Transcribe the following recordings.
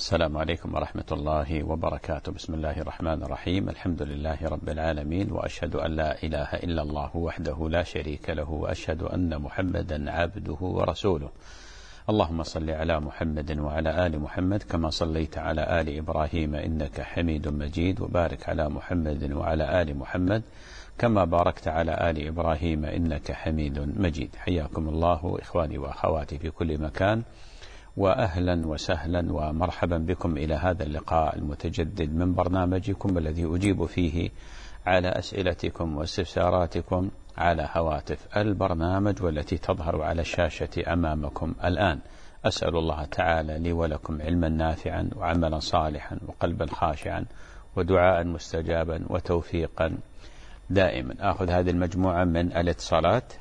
السلام عليكم ورحمة الله وبركاته. بسم الله الرحمن الرحيم. الحمد لله رب العالمين، وأشهد أن لا إله إلا الله وحده لا شريك له، وأشهد أن محمدا عبده ورسوله. اللهم صل على محمد وعلى آل محمد كما صليت على آل إبراهيم إنك حميد مجيد، وبارك على محمد وعلى آل محمد كما باركت على آل إبراهيم إنك حميد مجيد. حياكم الله إخواني وأخواتي في كل مكان، وأهلا وسهلا ومرحبا بكم إلى هذا اللقاء المتجدد من برنامجكم الذي أجيب فيه على أسئلتكم واستفساراتكم على هواتف البرنامج والتي تظهر على الشاشة أمامكم الآن. أسأل الله تعالى لي ولكم علما نافعا وعملا صالحا وقلبا خاشعا ودعاء مستجابا وتوفيقا دائما. أخذ هذه المجموعة من الاتصالات.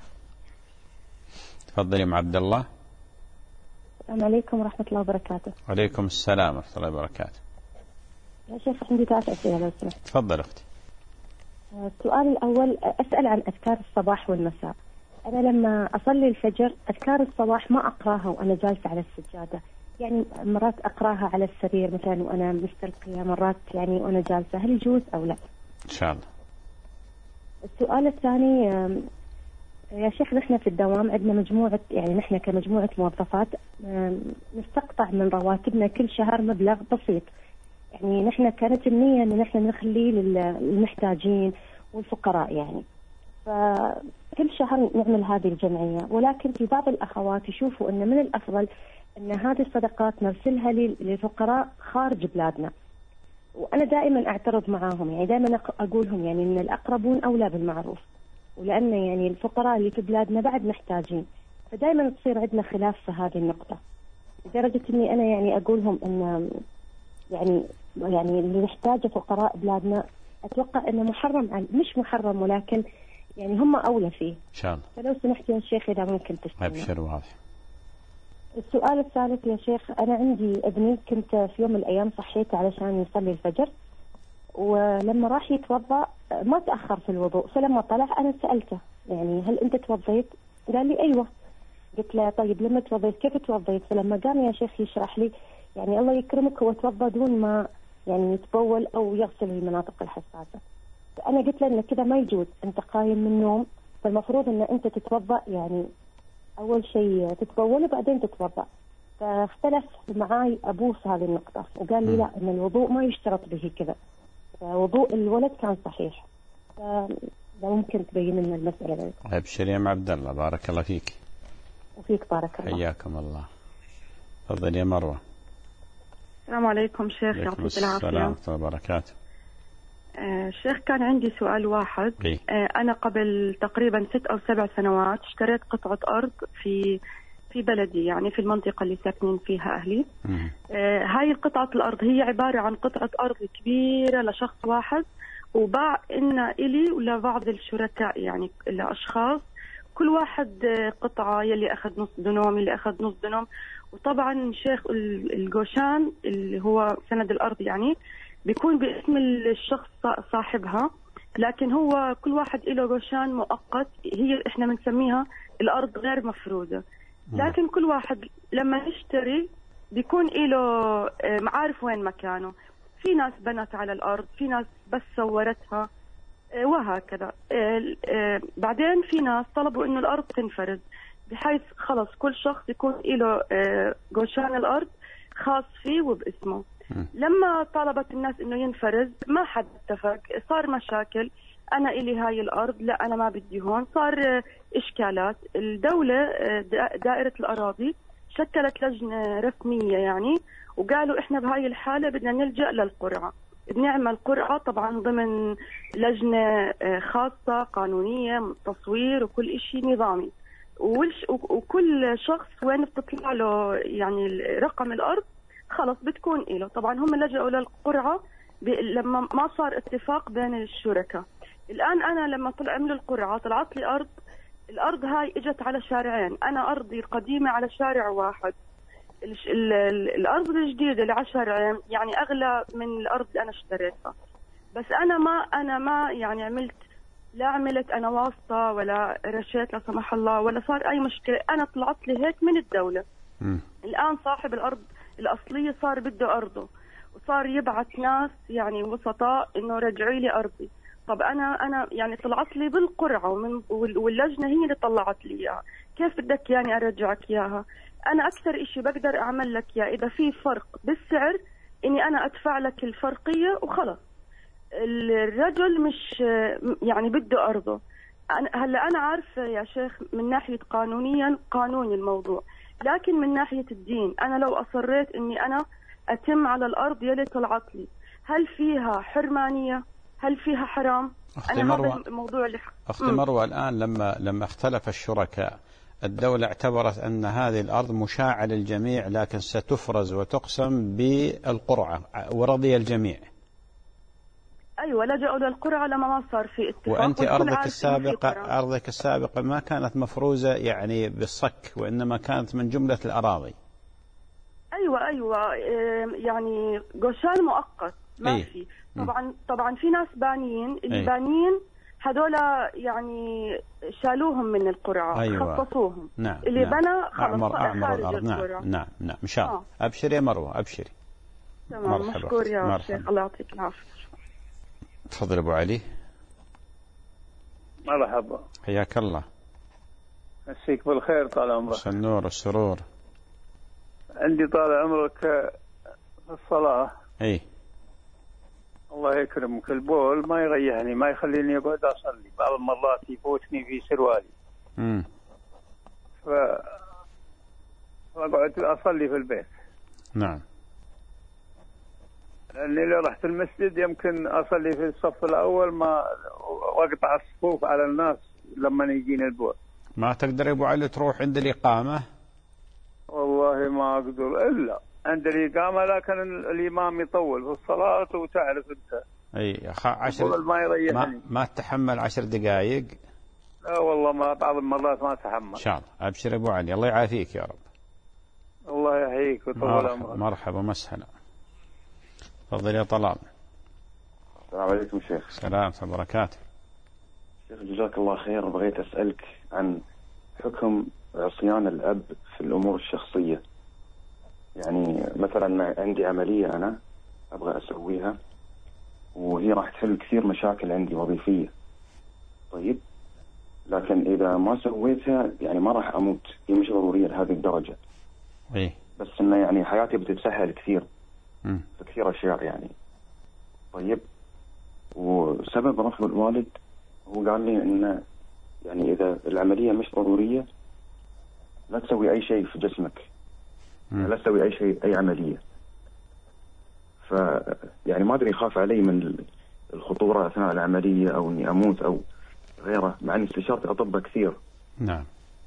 تفضل يا عبد الله. السلام عليكم ورحمة الله وبركاته. وعليكم السلام ورحمة الله وبركاته. يا شيخ عندي 3 أسئلة لو سمحت. تفضل أختي. السؤال الأول أسأل عن أذكار الصباح والمساء. أنا لما أصلي الفجر أذكار الصباح ما أقراها وأنا جالسة على السجادة، يعني مرات أقراها على السرير مثلا وأنا مستلقية، مرات يعني وأنا جالسة، هل يجوز أو لا؟ إن شاء الله. السؤال الثاني يا شيخ، نحن في الدوام عندنا مجموعة، يعني نحن كمجموعة موظفات نستقطع من رواتبنا كل شهر مبلغ بسيط. يعني نحن كانت النية أن نحن نخليه للمحتاجين والفقراء، يعني فكل شهر نعمل هذه الجمعية، ولكن في بعض الأخوات يشوفوا أن من الأفضل أن هذه الصدقات نرسلها للفقراء خارج بلادنا. وأنا دائما أعترض معاهم، يعني دائما أقولهم يعني أن الأقربون أولى بالمعروف، ولأن يعني الفقراء اللي في بلادنا بعد محتاجين، فدائما تصير عندنا خلاف في هذه النقطة، لدرجة أني أنا يعني أقولهم أن يعني اللي يحتاجه فقراء بلادنا أتوقع أنه محرم، مش محرم ولكن يعني هم أولى فيه. إن شاء الله. فلو سمحت يا شيخ إذا ممكن تستمع. أبشر واضح. السؤال الثالث يا شيخ، أنا عندي ابني كنت في يوم من الأيام صحيته علشان يصلي الفجر، ولما راح يتوضأ ما تأخر في الوضوء، فلما طلع أنا سألته يعني هل أنت توضيت؟ قال لي أيوة. قلت له طيب لما توضيت كيف توضيت؟ فلما قام يا شيخ يشرح لي يعني الله يكرمك هو توضأ دون ما يعني يتبول أو يغسل المناطق الحساسة. فأنا قلت له إن كذا ما يجوز، أنت قايم من النوم فالمفروض إن أنت تتوضأ، يعني أول شيء تتبول وبعدين تتوضأ. فاختلف معاي أبوه في هذه النقطة وقال لي لا، إن الوضوء ما يشترط به كذا، وضوء الولد كان صحيح. فلو ممكن تبين لنا المسألة ذلك. أبشر يا عبد الله، بارك الله فيك. وفيك بارك الله. حياكم الله. تفضل يا مروة. السلام عليكم شيخ، يعطيك العافية. السلام ورحمة الله وبركاته. شيخ كان عندي سؤال واحد. أنا قبل تقريبا 6 أو 7 سنوات اشتريت قطعة أرض في بلدي، يعني في المنطقة اللي ساكنين فيها أهلي. هاي قطعة الأرض هي عبارة عن قطعة أرض كبيرة لشخص واحد، وباع إنا إلي ولبعض الشركاء، يعني الأشخاص كل واحد قطعة، يلي أخذ نص دنوم يلي أخذ نص دنوم. وطبعا شيخ الجوشان اللي هو سند الأرض يعني بيكون باسم الشخص صاحبها، لكن هو كل واحد له جوشان مؤقت، هي احنا بنسميها الأرض غير مفروضة. لكن كل واحد لما يشتري بيكون له معارف وين مكانه، في ناس بنت على الأرض، في ناس بس صورتها وهكذا. بعدين في ناس طلبوا إنه الأرض تنفرز، بحيث خلص كل شخص يكون له جوشان الأرض خاص فيه وباسمه. لما طلبت الناس إنه ينفرز ما حد اتفق، صار مشاكل. أنا إلي هاي الأرض، لا أنا ما بدي هون، صار إشكالات. الدولة دائرة الأراضي شكلت لجنة رسمية يعني، وقالوا إحنا بهاي الحالة بدنا نلجأ للقرعة، بنعمل قرعة طبعا ضمن لجنة خاصة قانونية، تصوير وكل إشي نظامي، وكل شخص وين بتطلع له يعني رقم الأرض خلص بتكون إله. طبعا هم لجأوا للقرعة لما ما صار اتفاق بين الشركاء. الآن أنا لما عملوا القرعة طلعت لي الأرض هاي إجت على شارعين، أنا أرضي القديمة على شارع واحد، الأرض الجديدة اللي على شارعين يعني أغلى من الأرض اللي أنا اشتريتها. بس أنا ما يعني عملت أنا واسطة ولا رشيت لا سمح الله، ولا صار أي مشكلة، أنا طلعت لي هيك من الدولة. الآن صاحب الأرض الأصلية صار بده أرضه، وصار يبعث ناس يعني وسطاء إنه رجعي لي أرضي. طب أنا يعني طلعت لي بالقرعة واللجنة هي اللي طلعت لي إياها، كيف بدك يعني أرجعك إياها؟ أنا أكثر إشي بقدر أعمل لك إياه إذا في فرق بالسعر إني أنا أدفع لك الفرقية وخلص. الرجل مش يعني بده أرضه. هلا أنا عارفة يا شيخ من ناحية قانونيا قانوني الموضوع، لكن من ناحية الدين أنا لو أصريت إني أنا أتم على الأرض يلي طلعت لي، هل فيها حرمانية؟ هل فيها حرام؟ أنا هذا الموضوع اللي أخت مروة الآن لما اختلف الشركاء، الدولة اعتبرت أن هذه الأرض مشاعة للجميع لكن ستفرز وتقسم بالقرعة، ورضي الجميع. أيوة، لجأوا للقرعة لما ما صار في اتفاق. وأنت أرضك السابقة ما كانت مفروزة يعني بالصك، وإنما كانت من جملة الأراضي. أيوة يعني قشان مؤقت ما في. طبعا في ناس بانيين، اللي بانيين هذولا يعني شالوهم من القرعة. أيوة. خصصوهم. نعم. اللي بنى خلص أعمر الأرض. نعم إن شاء الله. أبشري يا مروة أبشري. تمام، مشكور يا شيخ، الله يعطيك العافية. تفضل أبو علي. مرحبا، حياك الله. مسيك بالخير، طال عمرك. النور والسرور. عندي طال عمرك في الصلاة. اي الله يكرمك، البول ما يريحني، ما يخليني اقعد اصلي، بعض المرات يفوتني في سروالي. فاقعد اصلي في البيت. نعم. لاني لو رحت المسجد يمكن اصلي في الصف الاول ما واقطع الصفوف على الناس لما يجيني البول. ما تقدر يا ابو علي تروح عند الإقامة؟ والله ما اقدر الا عند الإقامة، لكن الإمام يطول في الصلاة وتعرف أنت. أي 10 ما يريحني. ما تتحمل 10 دقائق؟ لا والله ما، بعض المرات ما أتحمل. إن شاء الله. أبشر أبو علي، الله يعافيك يا رب. الله يحييك ويطول عمرك. مرحبا ومسهلا. تفضل يا طلال. السلام عليكم شيخ. السلام وبركاته. شيخ جزاك الله خير، بغيت أسألك عن حكم عصيان الأب في الأمور الشخصية. يعني مثلا عندي عملية أنا أبغى أسويها، وهي راح تحل كثير مشاكل عندي وظيفية. طيب، لكن إذا ما سويتها يعني ما راح أموت، هي مش ضرورية لهذه الدرجة. إيه. بس إنه يعني حياتي بتتسهل كثير في كثير أشياء يعني. طيب، وسبب رفض الوالد هو قال لي إنه يعني إذا العملية مش ضرورية لا تسوي أي شيء في جسمك، لا تسوي أي شيء، أي عملية. يعني ما أدري، يخاف علي من الخطورة أثناء العملية أو إني أموت أو غيره، مع أني استشرت أطباء كثير. نعم.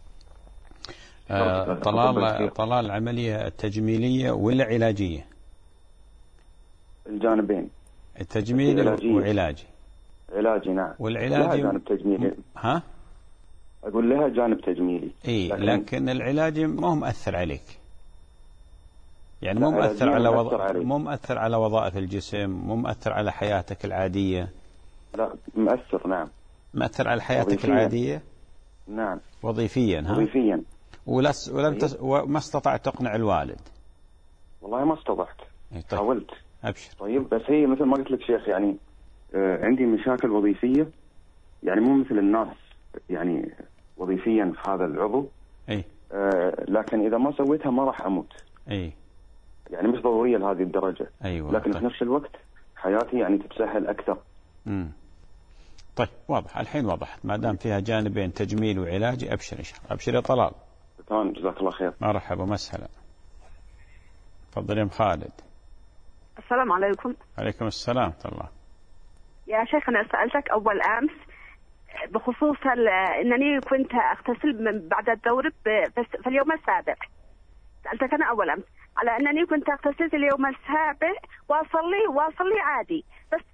طلال العملية التجميلية ولا علاجية؟ الجانبين، التجميلي وعلاجي. علاجي نعم. والعلاجي لها جانب تجميلي. ها؟ أقول لها جانب تجميلي. لكن العلاجي ما هو مؤثر عليك، يعني مو مؤثر على وظائف الجسم، مو مؤثر على حياتك العادية. لا مؤثر، نعم. مؤثر على حياتك وظيفياً. العادية. نعم. وظيفيا. ها؟ وظيفيا. وما استطعت تقنع الوالد؟ والله ما استطعت. طيب. حاولت. أبشر. طيب، بس هي مثل ما قلت لك شيخ، يعني عندي مشاكل وظيفية، يعني مو مثل الناس يعني وظيفيا في هذا العضو. أي. لكن إذا ما سويتها ما راح أموت. أي. يعني مش ضرورية لهذه الدرجة. أيوة. لكن طيب. في نفس الوقت حياتي يعني تتسهل أكثر. طيب، واضح الحين، وضحت. ما دام فيها جانبين تجميل وعلاجي، أبشر إن شاء الله. أبشر يا طلال. تمام، جزاك الله خير. مرحبا ومسهلا. تفضل يا خالد. السلام عليكم. عليكم السلام ورحمة الله. يا شيخ، أنا سألتك أول أمس بخصوص أنني كنت أغتسل من بعد الدور في اليوم السابع. سألتك أنا أول أمس على أنني كنت أغتسل اليوم السابع وأصلي عادي، بس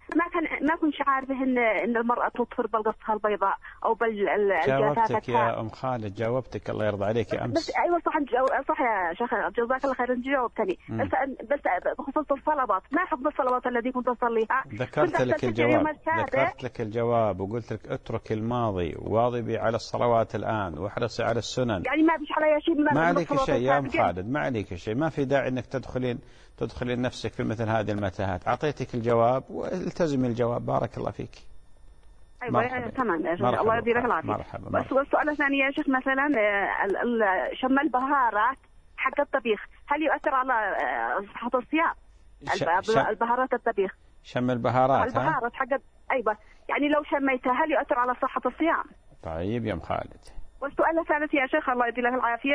ما كنت عارفه ان المراه تطفر بلغصها البيضاء او جاوبتك يا ام خالد، جاوبتك الله يرضى عليك يا امس. بس ايوه صح يا شيخ، جزاك الله خير جاوبتني. بس بخصوص الصلوات، ما حكم الصلوات التي كنت اصليها؟ ذكرت لك الجواب وقلت لك اترك الماضي واظبي على الصلوات الان واحرصي على السنن. يعني ما فيش علي شيء، ما عليك شيء يا ام خالد، ما عليك شيء، ما في داعي انك تدخلين نفسك في مثل هذه المتاهات. اعطيتك الجواب والتزمي الجواب. بارك الله فيك. ايوه تمام يا شيخ، الله يديلك العافيه. مرحبا. بس والسؤال الثاني يا شيخ، مثلا شم البهارات حق الطبيخ هل يؤثر على صحة الصيام؟ البهارات الطبيخ، شم البهارات حق ايوه، يعني لو شميتها هل يؤثر على صحة الصيام؟ طيب يا ام خالد. والسؤال الثالث يا شيخ، الله يديلك العافيه،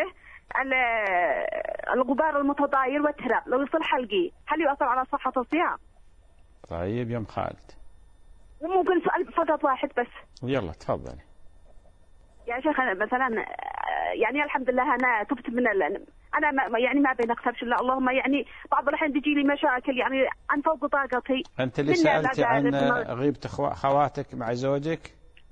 الغبار المتضاير والتراب لو يصل حلقي هل يؤثر على صحة الصيام؟ طيب يا ام خالد. ممكن سؤال فقط واحد بس؟ يلا تفضلي يا شيخ. مثلا يعني الحمد لله انا تبت من انا ما بين اكثر شيء، اللهم يعني بعض الحين تجي لي مشاكل يعني عن فوق طاقتي. انت اللي سالتي عن غيبة خواتك مع زوجك؟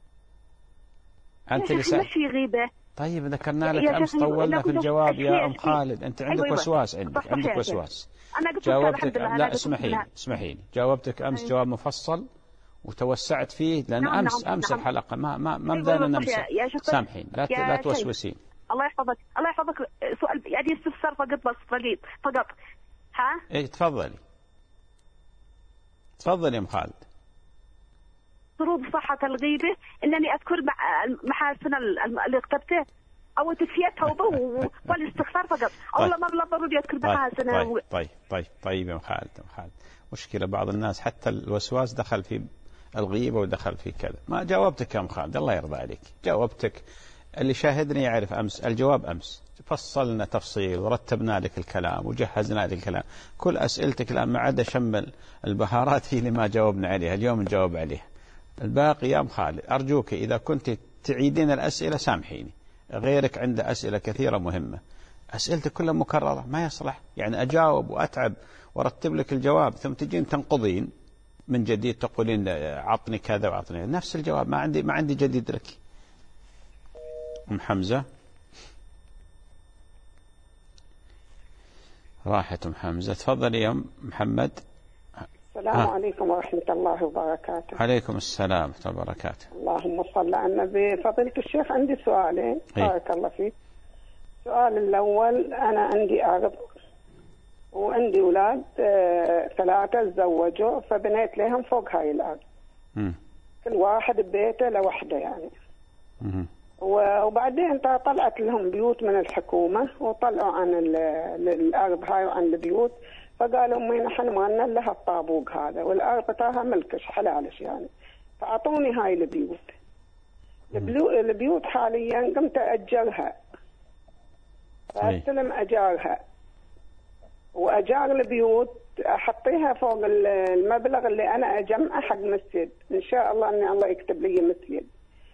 انت اللي سالتي في غيبه. طيب ذكرنا لك امس، طولنا في الجواب يا ام خالد. انت عندك وسواس، عندك وسواس. انا قلت جاوبتك لا اسمحي لي جاوبتك امس جواب مفصل وتوسعت فيه، لأن أمس الحلقة ما بدأنا نمسح. سامحين، لا توسوسين. الله يحفظك سؤال يعني استفسار فقط ها؟ إيه تفضلي يا أم خالد. شروط صحة الغيبة إنني أذكر محاسن اللي اغتبته أو تكفية توبة والاستغفار فقط، أو لما ضروري أذكر محاسنه. طيب يا أم خالد. مشكلة بعض الناس حتى الوسواس دخل في الغيبة ودخل في كذا. ما جاوبتك يا أم خالد، الله يرضى عليك، جاوبتك. اللي شاهدني يعرف أمس الجواب أمس فصلنا تفصيل ورتبنا لك الكلام وجهزنا لك الكلام. كل أسئلتك الآن ما عدا شم البهارات هي اللي ما جاوبنا عليها، اليوم نجاوب عليها. الباقي يا أم خالد أرجوك إذا كنت تعيدين الأسئلة سامحيني، غيرك عنده أسئلة كثيرة مهمة. أسئلتك كلها مكررة ما يصلح يعني أجاوب وأتعب وأرتب لك الجواب ثم تجين تنقضين من جديد تقولين عطني كذا وعطني نفس الجواب. ما عندي جديد لك. أم حمزة راحت. أم حمزة تفضلي يا أم محمد. السلام عليكم ورحمة الله وبركاته. عليكم السلام ورحمة الله وبركاته. اللهم صل على النبي. فضيلة الشيخ عندي سؤالين بارك الله فيك. السؤال الأول، أنا عندي أرض وعندي أولاد 3 تزوجوا، فبنيت لهم فوق هاي الأرض. كل واحد ببيته لوحده يعني. وبعدين طلعت لهم بيوت من الحكومة وطلعوا عن الأرض هاي وعن البيوت، فقالوا أمي نحن ما لنا لها الطابوق هذا والأرض تاها ملكش حلالش يعني، فأعطوني هاي البيوت. البيوت حاليا قمت أجرها، فأستلم أجارها وأجار البيوت أحطيها فوق المبلغ اللي أنا أجمعه حق مسجد، إن شاء الله أن الله يكتب لي مسجد.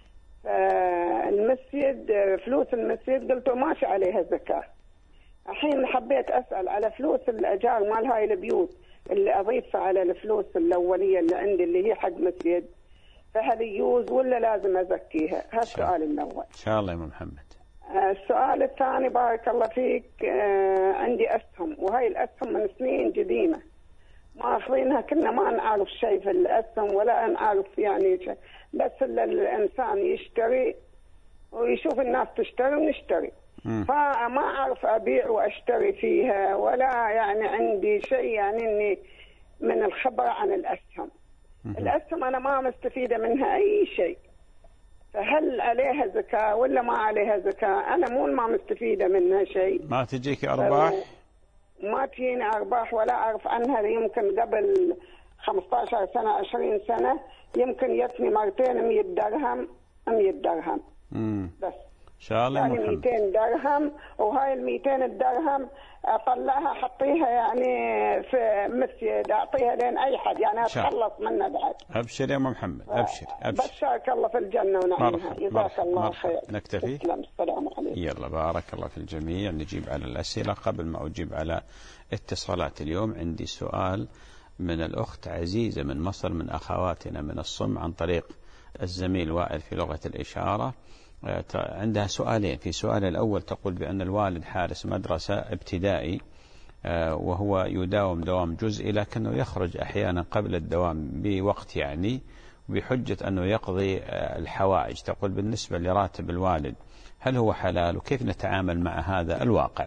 المسجد فلوس المسجد قلت ماشي عليها زكاة. الحين حبيت أسأل على فلوس الأجار مال هاي البيوت اللي أضيفها على الفلوس الأولية اللي عندي اللي هي حق مسجد، فهل يجوز ولا لازم أزكيها؟ هذا السؤال الأول. إن شاء الله يا محمد. السؤال الثاني بارك الله فيك، عندي أسهم، وهي الأسهم من سنين قديمة ما أخذينها، كنا ما نعرف شيء في الأسهم ولا نعرف يعني شيء، بس الإنسان يشتري ويشوف الناس تشتري ونشتري، فما أعرف أبيع وأشتري فيها ولا يعني عندي شيء يعني إني من الخبرة عن الأسهم. الأسهم أنا ما مستفيدة منها أي شيء، فهل عليها زكاة ولا ما عليها زكاة؟ أنا ما مستفيدة منها شيء. ما تجيك أرباح؟ ما تجيني أرباح ولا أعرف عنها. يمكن قبل 15 سنة 20 سنة يمكن يتني مرتين 100 درهم 100 درهم بس إن شاء الله يعني 200 درهم، وهاي 200 درهم أطلعها أحطيها يعني في مسجد، أعطيها لين أي حد يعني أتخلص منها بعد. أبشر يا أم محمد، أبشر. بشرك الله في الجنة ونعيمها. جزاك الله خير. نكتفي. السلام عليكم. يلا بارك الله في الجميع. نجيب على الأسئلة قبل ما أجيب على اتصالات اليوم. عندي سؤال من الأخت عزيزة من مصر من أخواتنا من الصم عن طريق الزميل وائل في لغة الإشارة. عندها سؤالين. في سؤال الأول تقول بأن الوالد حارس مدرسة ابتدائي وهو يداوم دوام جزئي، لكنه يخرج أحيانا قبل الدوام بوقت يعني بحجة أنه يقضي الحوائج. تقول بالنسبة لراتب الوالد هل هو حلال وكيف نتعامل مع هذا الواقع؟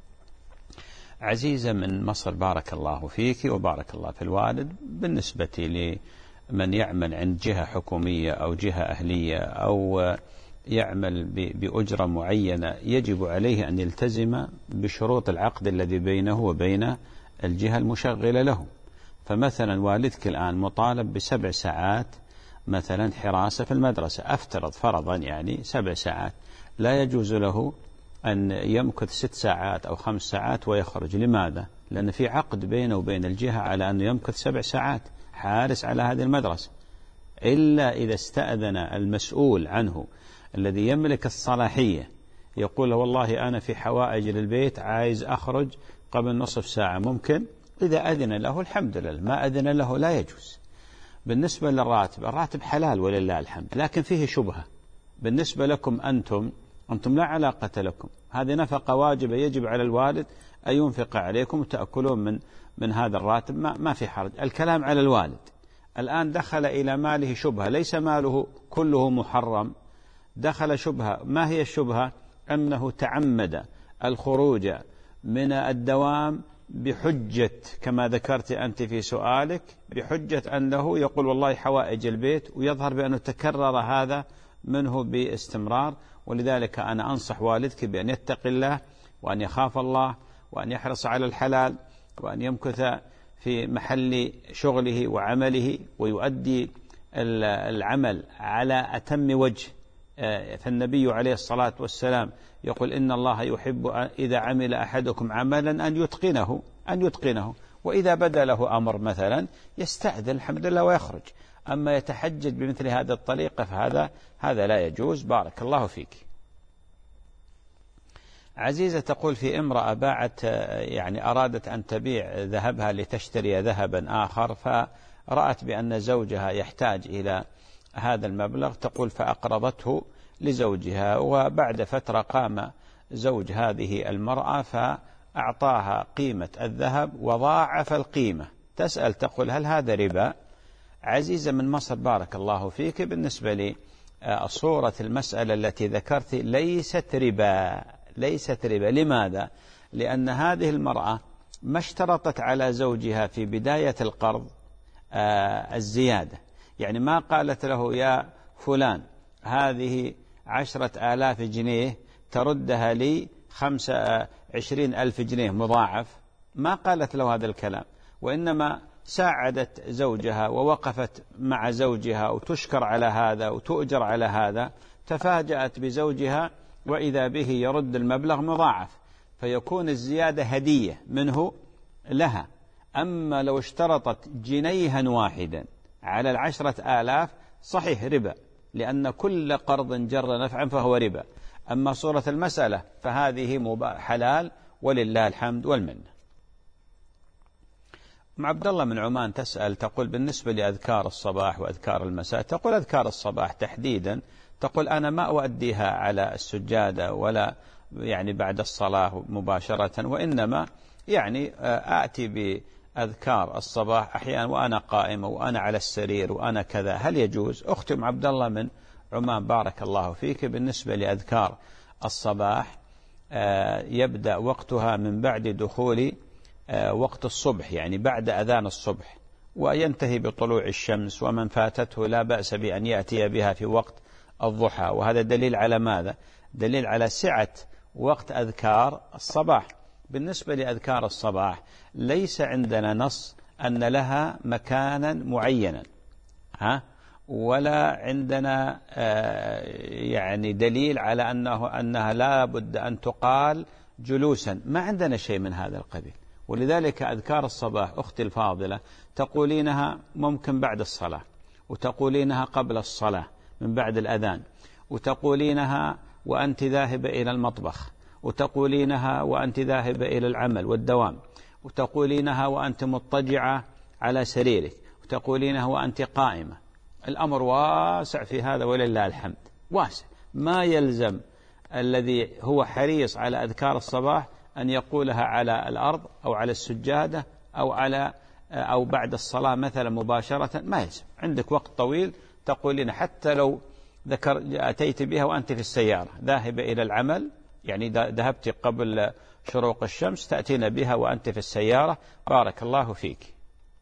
عزيزة من مصر بارك الله فيك وبارك الله في الوالد. بالنسبة لمن يعمل عند جهة حكومية أو جهة أهلية أو يعمل بأجرة معينة يجب عليه أن يلتزم بشروط العقد الذي بينه وبين الجهة المشغلة له. فمثلا والدك الآن مطالب ب7 ساعات مثلا حراسة في المدرسة، أفترض فرضا يعني 7 ساعات، لا يجوز له أن يمكث 6 ساعات أو 5 ساعات ويخرج. لماذا؟ لأن في عقد بينه وبين الجهة على أنه يمكث 7 ساعات حارس على هذه المدرسة، إلا إذا استأذن المسؤول عنه الذي يملك الصلاحية يقول له والله أنا في حوائج للبيت عايز أخرج قبل نصف ساعة، ممكن. إذا أذن له الحمد لله، ما أذن له لا يجوز. بالنسبة للراتب، الراتب حلال ولله الحمد، لكن فيه شبهة بالنسبة لكم أنتم لا علاقة لكم، هذه نفقة واجبة يجب على الوالد أن ينفق عليكم وتأكلون من هذا الراتب، ما في حرج. الكلام على الوالد. الآن دخل إلى ماله شبهة، ليس ماله كله محرم، دخل شبهة. ما هي الشبهة؟ أنه تعمد الخروج من الدوام بحجة كما ذكرت أنت في سؤالك، بحجة أنه يقول والله حوائج البيت، ويظهر بأنه تكرر هذا منه باستمرار. ولذلك أنا أنصح والدك بأن يتقي الله وأن يخاف الله وأن يحرص على الحلال وأن يمكث في محل شغله وعمله ويؤدي العمل على أتم وجه. فالنبي عليه الصلاة والسلام يقول إن الله يحب إذا عمل أحدكم عملا أن يتقنه، وإذا بدا له أمر مثلا يستأذن الحمد لله ويخرج. أما يتحجج بمثل هذه الطريقة فهذا لا يجوز. بارك الله فيك. عزيزة تقول في امرأة باعت يعني أرادت أن تبيع ذهبها لتشتري ذهبا آخر، فرأت بأن زوجها يحتاج إلى هذا المبلغ. تقول فأقرضته لزوجها، وبعد فترة قام زوج هذه المرأة فأعطاها قيمة الذهب وضاعف القيمة. تسأل تقول هل هذا ربا؟ عزيزة من مصر بارك الله فيك، بالنسبة لي صورة المسألة التي ذكرت ليست ربا. لماذا؟ لأن هذه المرأة ما اشترطت على زوجها في بداية القرض الزيادة، يعني ما قالت له يا فلان هذه 10,000 جنيه تردها لي 25,000 جنيه مضاعف، ما قالت له هذا الكلام، وإنما ساعدت زوجها ووقفت مع زوجها وتشكر على هذا وتؤجر على هذا. تفاجأت بزوجها وإذا به يرد المبلغ مضاعف، فيكون الزيادة هدية منه لها. أما لو اشترطت جنيها واحدا على 10,000 صحيح ربا، لأن كل قرض جر نفعا فهو ربا. أما صورة المسألة فهذه حلال ولله الحمد والمنة. عبد الله من عمان تسأل تقول بالنسبة لأذكار الصباح وأذكار المساء، تقول أذكار الصباح تحديدا تقول أنا ما أؤديها على السجادة ولا يعني بعد الصلاة مباشرة، وإنما يعني آتي بأذكار الصباح أحيانا وأنا قائمة وأنا على السرير وأنا كذا. هل يجوز؟ أختي عبد الله من عمان بارك الله فيك، بالنسبة لأذكار الصباح يبدأ وقتها من بعد دخول وقت الصبح، يعني بعد أذان الصبح، وينتهي بطلوع الشمس، ومن فاتته لا بأس بأن يأتي بها في وقت الضحى. وهذا دليل على ماذا؟ دليل على سعة وقت أذكار الصباح. بالنسبة لأذكار الصباح ليس عندنا نص أن لها مكانا معينا، ولا عندنا يعني دليل على أنها لا بد أن تقال جلوسا، ما عندنا شيء من هذا القبيل. ولذلك أذكار الصباح أختي الفاضلة تقولينها ممكن بعد الصلاة، وتقولينها قبل الصلاة من بعد الأذان، وتقولينها وأنت ذاهبة إلى المطبخ، وتقولينها وأنت ذاهبة إلى العمل والدوام، وتقولينها وأنت مضطجعة على سريرك وتقولينه وأنت قائمة. الأمر واسع في هذا ولله الحمد، واسع. ما يلزم الذي هو حريص على أذكار الصباح أن يقولها على الأرض أو على السجادة أو بعد الصلاة مثلا مباشرة، ما يلزم. عندك وقت طويل تقولين، حتى لو أتيت بها وأنت في السيارة ذاهبة إلى العمل، يعني ذهبت قبل شروق الشمس، تأتين بها وأنت في السيارة. بارك الله فيك.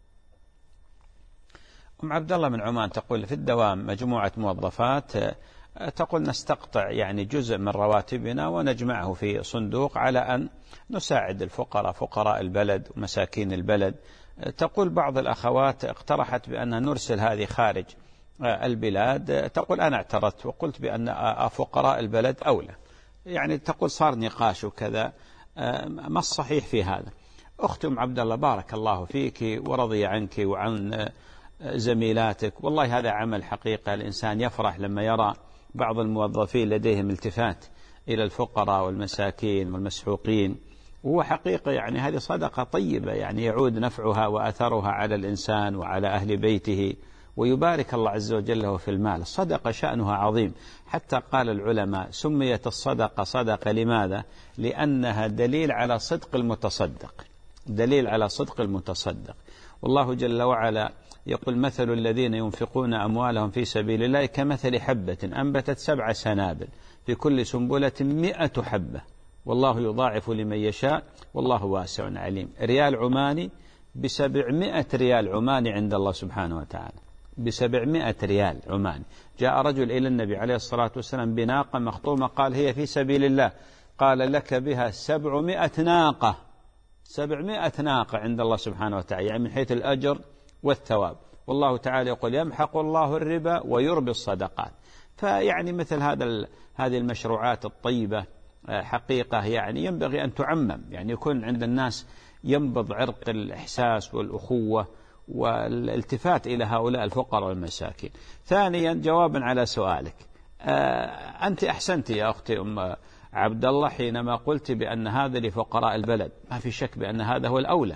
أم عبد الله من عمان تقول في الدوام مجموعة موظفات، تقول نستقطع يعني جزء من رواتبنا ونجمعه في صندوق على أن نساعد الفقراء، فقراء البلد ومساكين البلد. تقول بعض الأخوات اقترحت بأن نرسل هذه خارج البلاد. تقول أنا اعترضت وقلت بأن فقراء البلد أولى. يعني تقول صار نقاش وكذا، ما الصحيح في هذا؟ أختي أم عبد الله بارك الله فيك ورضي عنك وعن زميلاتك. والله هذا عمل حقيقة، الإنسان يفرح لما يرى بعض الموظفين لديهم التفات إلى الفقراء والمساكين والمسحوقين، وهو حقيقة يعني هذه صدقة طيبة، يعني يعود نفعها وأثرها على الإنسان وعلى أهل بيته، ويبارك الله عز وجل له في المال. الصدقة شأنها عظيم، حتى قال العلماء سميت الصدقة صدقة لماذا؟ لأنها دليل على صدق المتصدق، دليل على صدق المتصدق. والله جل وعلا يقول مثل الذين ينفقون أموالهم في سبيل الله كمثل حبة أنبتت 7 سنابل في كل سنبلة 100 حبة والله يضاعف لمن يشاء والله واسع عليم. ريال عماني ب700 ريال عماني عند الله سبحانه وتعالى، ب700 ريال عماني. جاء رجل إلى النبي عليه الصلاة والسلام بناقة مخطومة، قال هي في سبيل الله، قال لك بها 700 ناقة، 700 ناقة عند الله سبحانه وتعالى، يعني من حيث الأجر والثواب. والله تعالى يقول يمحق الله الربا ويربي الصدقات. فيعني مثل هذه المشروعات الطيبة حقيقة يعني ينبغي أن تعمم، يعني يكون عند الناس ينبض عرق الإحساس والأخوة والالتفات إلى هؤلاء الفقراء والمساكين. ثانيا جوابا على سؤالك، أنت أحسنت يا أختي أم عبد الله حينما قلت بأن هذا لفقراء البلد، ما في شك بأن هذا هو الأولى.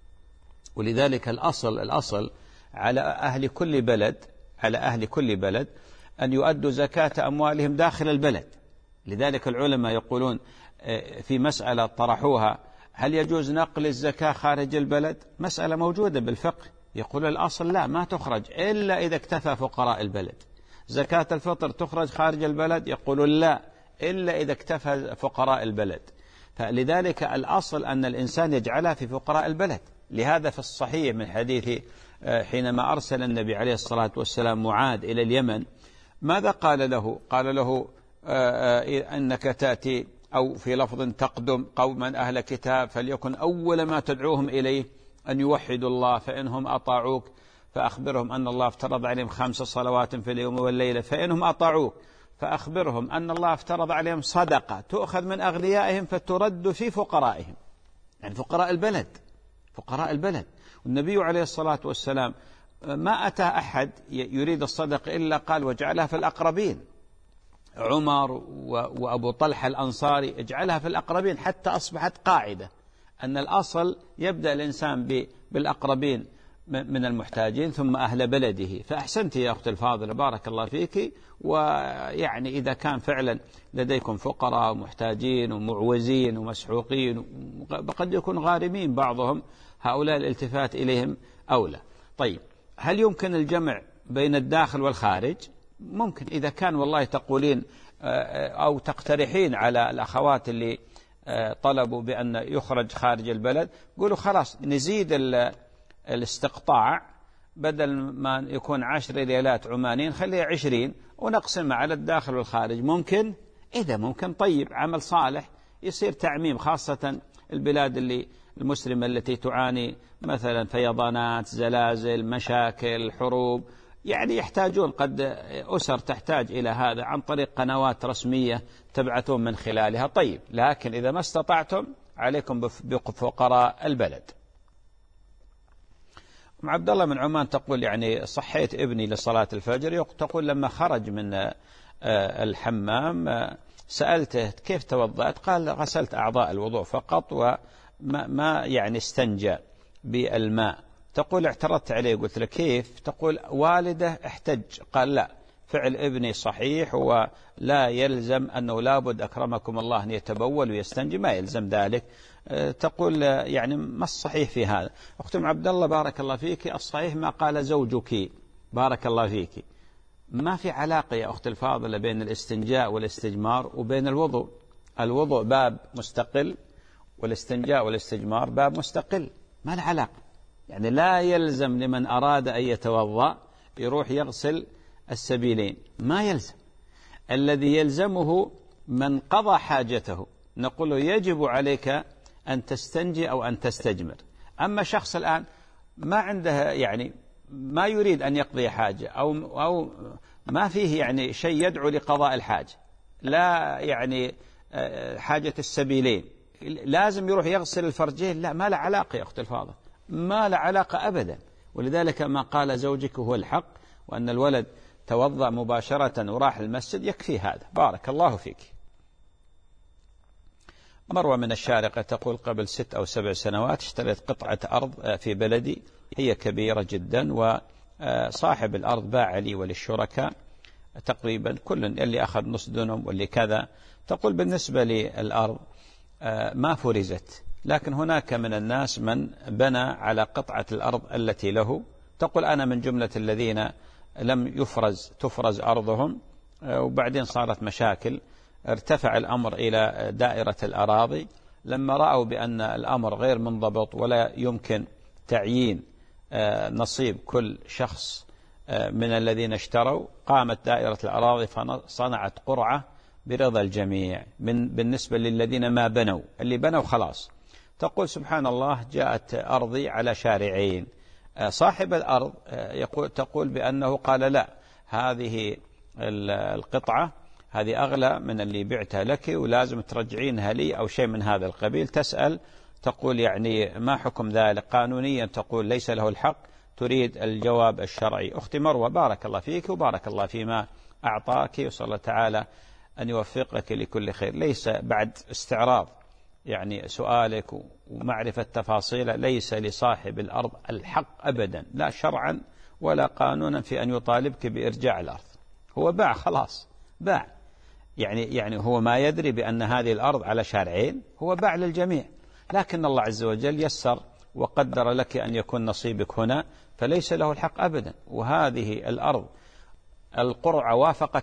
ولذلك الأصل على أهل كل بلد أن يؤدوا زكاة أموالهم داخل البلد. لذلك العلماء يقولون في مسألة طرحوها، هل يجوز نقل الزكاة خارج البلد؟ مسألة موجودة بالفقه، يقول الأصل لا، ما تخرج إلا إذا اكتفى فقراء البلد. زكاة الفطر تخرج خارج البلد؟ يقول لا، إلا إذا اكتفى فقراء البلد. فلذلك الأصل أن الإنسان يجعلها في فقراء البلد. لهذا في الصحيح من حديث حينما أرسل النبي عليه الصلاة والسلام معاذ إلى اليمن، ماذا قال له؟ قال له أنك تأتي أو في لفظ تقدم قوما أهل كتاب فليكن أول ما تدعوهم إليه أن يوحدوا الله، فإنهم أطاعوك فأخبرهم أن الله افترض عليهم 5 صلوات في اليوم والليلة، فإنهم أطاعوك فأخبرهم أن الله افترض عليهم صدقة تؤخذ من أغنيائهم فترد في فقرائهم، يعني فقراء البلد، فقراء البلد. والنبي عليه الصلاة والسلام ما أتى أحد يريد الصدقة إلا قال واجعلها في الأقربين. عمر وأبو طلحة الأنصاري اجعلها في الأقربين، حتى أصبحت قاعدة أن الأصل يبدأ الإنسان بالأقربين من المحتاجين ثم أهل بلده. فأحسنت يا أخت الفاضلة بارك الله فيك. ويعني إذا كان فعلا لديكم فقراء ومحتاجين ومعوزين ومسحوقين قد يكون غارمين بعضهم، هؤلاء الالتفات إليهم أولى. طيب هل يمكن الجمع بين الداخل والخارج؟ ممكن، إذا كان والله تقولين أو تقترحين على الأخوات اللي طلبوا بأن يخرج خارج البلد، قولوا خلاص نزيد الاستقطاع، بدل ما يكون 10 ريالات عمانيين خليها 20 ونقسمها على الداخل والخارج. ممكن؟ إذا ممكن طيب، عمل صالح يصير تعميم، خاصة البلاد المسلمة التي تعاني مثلا فيضانات، زلازل، مشاكل، حروب، يعني يحتاجون، قد أسر تحتاج إلى هذا عن طريق قنوات رسمية تبعثون من خلالها. طيب لكن إذا ما استطعتم عليكم بفقراء البلد. أم عبد الله من عمان تقول يعني صحيت ابني لصلاة الفجر، تقول لما خرج من الحمام سألته كيف توضأت؟ قال غسلت أعضاء الوضوء فقط وما يعني استنجى بالماء. تقول اعترضت عليه قلت له كيف؟ تقول والده احتج قال لا فعل ابني صحيح ولا يلزم أنه لابد أكرمكم الله أن يتبول ويستنجي، ما يلزم ذلك. تقول يعني ما الصحيح في هذا؟ أخت عبد الله بارك الله فيك، الصحيح ما قال زوجك بارك الله فيك. ما في علاقة يا أخت الفاضلة بين الاستنجاء والاستجمار وبين الوضوء. الوضوء باب مستقل والاستنجاء والاستجمار باب مستقل، ما له علاقة. يعني لا يلزم لمن أراد أن يتوضأ يروح يغسل السبيلين، ما يلزم. الذي يلزمه من قضى حاجته نقول له يجب عليك أن تستنجي أو أن تستجمر. أما شخص الآن ما عنده يعني ما يريد أن يقضي حاجة أو ما فيه يعني شيء يدعو لقضاء الحاجة، لا يعني حاجة السبيلين لازم يروح يغسل الفرجين، لا ما له علاقة يا أخت الفاضل، ما له علاقة أبدا. ولذلك ما قال زوجك هو الحق، وأن الولد توضأ مباشرة وراح المسجد يكفي هذا. بارك الله فيك. مروة من الشارقة تقول قبل 6 أو 7 سنوات اشتريت قطعة أرض في بلدي، هي كبيرة جدا، وصاحب الأرض باع لي وللشركاء تقريبا كل اللي أخذ نص دنم واللي كذا. تقول بالنسبة للأرض ما فرزت، لكن هناك من الناس من بنى على قطعة الأرض التي له. تقول أنا من جملة الذين لم تفرز أرضهم، وبعدين صارت مشاكل، ارتفع الأمر إلى دائرة الأراضي. لما رأوا بأن الأمر غير منضبط ولا يمكن تعيين نصيب كل شخص من الذين اشتروا، قامت دائرة الأراضي فصنعت قرعة برضا الجميع بالنسبة للذين ما بنوا، اللي بنوا خلاص. تقول سبحان الله جاءت أرضي على شارعين، صاحب الأرض تقول بأنه قال لا هذه القطعة هذه أغلى من اللي بعتها لك ولازم ترجعينها لي أو شيء من هذا القبيل. تسأل تقول يعني ما حكم ذلك قانونيا؟ تقول ليس له الحق، تريد الجواب الشرعي. أختي مروة بارك الله فيك وبارك الله فيما أعطاك، وصلى الله تعالى أن يوفقك لكل خير. ليس بعد استعراض يعني سؤالك ومعرفة تفاصيل، ليس لصاحب الأرض الحق أبدا، لا شرعا ولا قانونا، في أن يطالبك بإرجاع الأرض. هو باع خلاص، باع يعني هو ما يدري بأن هذه الأرض على شارعين، هو باع للجميع، لكن الله عز وجل يسر وقدر لك أن يكون نصيبك هنا، فليس له الحق أبدا. وهذه الأرض القرعة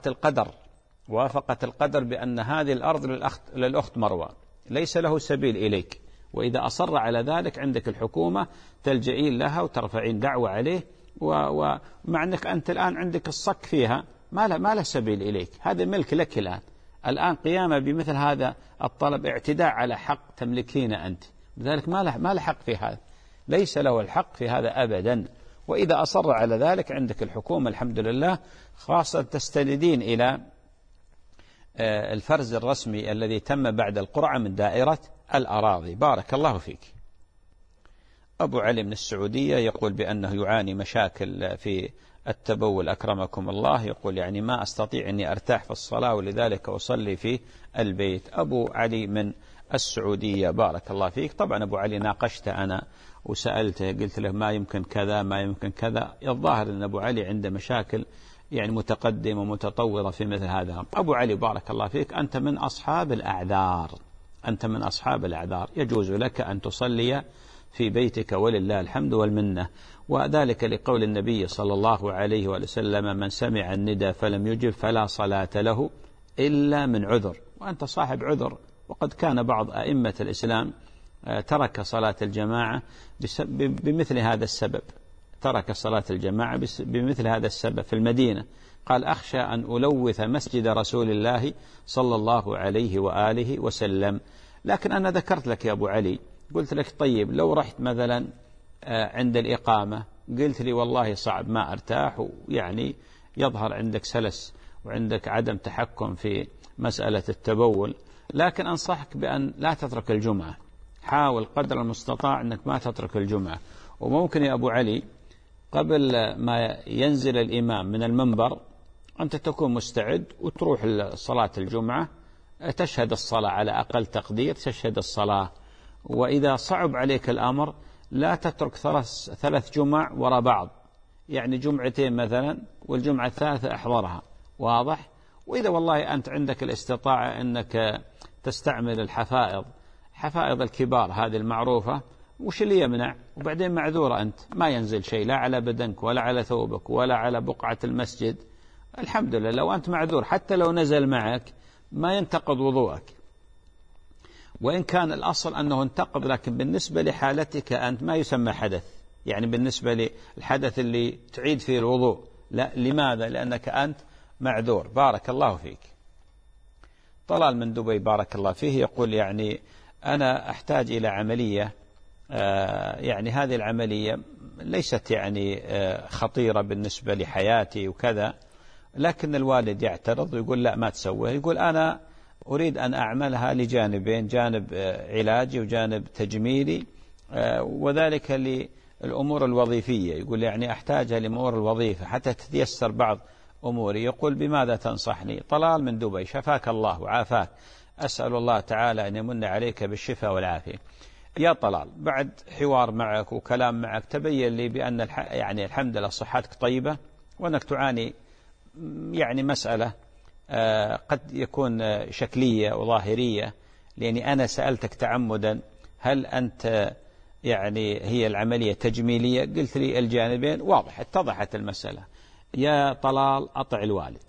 وافقت القدر بأن هذه الأرض للأخت مروة، ليس له سبيل إليك، وإذا أصر على ذلك عندك الحكومة تلجئين لها وترفعين دعوة عليه، ومع أنك أنت الآن عندك الصك فيها ما له سبيل إليك، هذا ملك لك الآن قيامة بمثل هذا الطلب اعتداء على حق تملكينه أنت، لذلك ما له حق في هذا، ليس له الحق في هذا أبدا. وإذا أصر على ذلك عندك الحكومة الحمد لله، خاصة تستندين إلى الفرز الرسمي الذي تم بعد القرعة من دائرة الأراضي. بارك الله فيك. أبو علي من السعودية يقول بأنه يعاني مشاكل في التبول أكرمكم الله، يقول يعني ما أستطيع أني أرتاح في الصلاة ولذلك أصلي في البيت. أبو علي من السعودية بارك الله فيك. طبعا أبو علي ناقشته أنا وسألته، قلت له ما يمكن كذا ما يمكن كذا، الظاهر أن أبو علي عنده مشاكل يعني متقدمة ومتطورة في مثل هذا. أبو علي بارك الله فيك أنت من أصحاب الأعذار، يجوز لك أن تصلي في بيتك ولله الحمد والمنة، وذلك لقول النبي صلى الله عليه وسلم من سمع الندى فلم يجب فلا صلاة له إلا من عذر، وأنت صاحب عذر. وقد كان بعض أئمة الإسلام ترك صلاة الجماعة بمثل هذا السبب، ترك صلاة الجماعة بمثل هذا السبب في المدينة، قال أخشى أن ألوث مسجد رسول الله صلى الله عليه وآله وسلم. لكن أنا ذكرت لك يا أبو علي، قلت لك طيب لو رحت مثلا عند الإقامة قلت لي والله صعب ما أرتاح، ويعني يظهر عندك سلس وعندك عدم تحكم في مسألة التبول، لكن أنصحك بأن لا تترك الجمعة، حاول قدر المستطاع أنك ما تترك الجمعة. وممكن يا أبو علي قبل ما ينزل الإمام من المنبر أنت تكون مستعد وتروح صلاة الجمعة، تشهد الصلاة على أقل تقدير، تشهد الصلاة، وإذا صعب عليك الأمر لا تترك 3 جمع وراء بعض، يعني جمعتين مثلا والجمعة الثالثة احضرها، واضح؟ وإذا والله أنت عندك الاستطاعة أنك تستعمل الحفائض، حفائض الكبار هذه المعروفة، وش اللي يمنع؟ وبعدين معذورة أنت، ما ينزل شيء لا على بدنك ولا على ثوبك ولا على بقعة المسجد، الحمد لله. لو أنت معذور حتى لو نزل معك ما ينتقض وضوءك، وإن كان الأصل أنه انتقض، لكن بالنسبة لحالتك أنت ما يسمى حدث، يعني بالنسبة للحدث اللي تعيد فيه الوضوء لا. لماذا؟ لأنك أنت معذور. بارك الله فيك. طلال من دبي بارك الله فيه يقول يعني أنا أحتاج إلى عملية، يعني هذه العملية ليست يعني خطيرة بالنسبة لحياتي وكذا، لكن الوالد يعترض ويقول لا ما تسويها. يقول أنا أريد أن أعملها لجانبين، جانب علاجي وجانب تجميلي، وذلك للأمور الوظيفية. يقول يعني أحتاجها لأمور الوظيفة حتى تتيسر بعض أموري. يقول بماذا تنصحني؟ طلال من دبي شفاك الله وعافاك، أسأل الله تعالى أن يمن عليك بالشفاء والعافية. يا طلال بعد حوار معك وكلام معك تبين لي بأن يعني الحمد لله صحتك طيبة، وأنك تعاني يعني مسألة قد يكون شكلية وظاهرية، لأني أنا سألتك تعمدا هل أنت يعني هي العملية تجميلية؟ قلت لي الجانبين، واضح اتضحت المسألة. يا طلال أطع الوالد،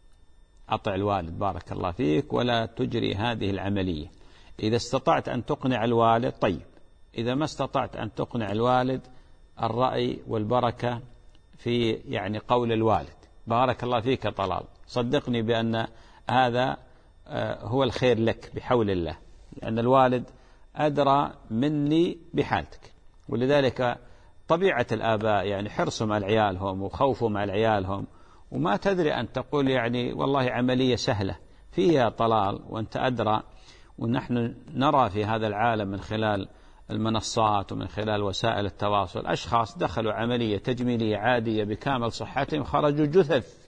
أطع الوالد بارك الله فيك، ولا تجري هذه العملية. إذا استطعت أن تقنع الوالد طيب، إذا ما استطعت أن تقنع الوالد الرأي والبركة في يعني قول الوالد. بارك الله فيك يا طلال، صدقني بأن هذا هو الخير لك بحول الله، لأن الوالد أدرى مني بحالتك، ولذلك طبيعة الآباء يعني حرصهم على عيالهم وخوفهم على عيالهم، وما تدري أن تقول يعني والله عملية سهلة فيها طلال، وأنت أدرى. ونحن نرى في هذا العالم من خلال المنصات ومن خلال وسائل التواصل أشخاص دخلوا عملية تجميلية عادية بكامل صحتهم خرجوا جثث،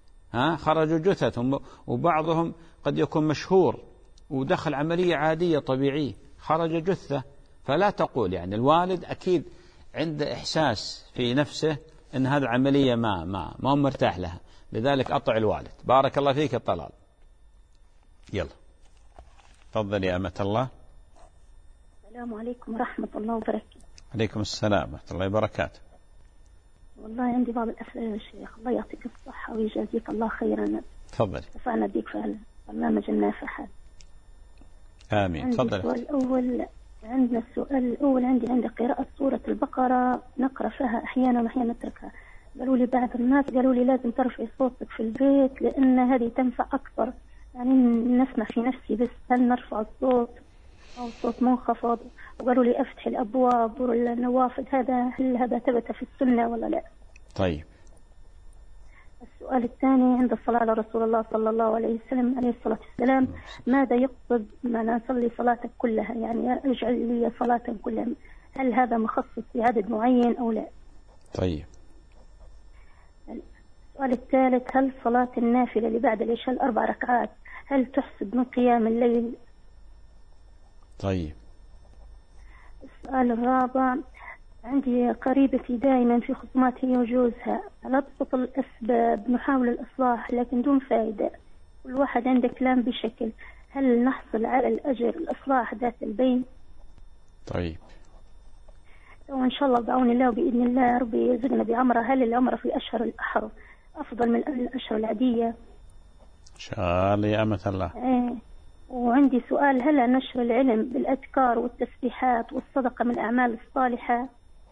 خرجوا جثث، وبعضهم قد يكون مشهور ودخل عملية عادية طبيعية خرج جثة. فلا تقول يعني الوالد أكيد عنده إحساس في نفسه أن هذه العملية ما هو مرتاح لها، لذلك أطع الوالد. بارك الله فيك الطلال. يلا تفضل يا أمة الله. السلام عليكم ورحمة الله وبركاته. عليكم السلام ورحمة الله وبركاته. والله عندي بعض الأسئلة يا شيخ، الله يعطيك الصحة ويجازيك الله خيرا. تفضل. نفعنا بك في البرنامج النافع. آمين. تفضل. عندنا السؤال الأول عند قراءة سورة البقرة نقرأ فيها أحيانا وأحيانا نتركها. قالوا لي بعض الناس قالوا لي لازم ترفعي صوتك في البيت لأن هذه تنفع أكثر، يعني نسمع في نفسي بس هل نرفع الصوت أو صوت منخفض؟ وقالوا لي أفتح الأبواب والنوافذ، هل هذا ثبت في السنة ولا لا؟ طيب. السؤال الثاني عند الصلاة على رسول الله صلى الله عليه وسلم عليه الصلاة والسلام، ماذا يقصد ما نصلي صلاتك كلها؟ يعني اجعل لي صلاة كلها، هل هذا مخصص بعدد معين أو لا؟ طيب. السؤال الثالث، هل صلاة النافلة اللي بعد العشاء 4 ركعات هل تحسب من قيام الليل؟ طيب. السؤال الرابع، عندي قريبتي دائما في خصومات هي وجوزها، نبسط الأسباب نحاول الإصلاح لكن دون فائدة، كل واحد عنده كلام بشكل، هل نحصل على الأجر الإصلاح ذات البين؟ طيب. وإن شاء الله بعون الله وبإذن الله ربي يرزقنا بعمرة، هل العمرة في أشهر الأحرم أفضل من الأشهر العادية؟ إن شاء الله يا أمة الله. وعندي سؤال، هل نشر العلم بالأذكار والتسبيحات والصدقة من الأعمال الصالحة؟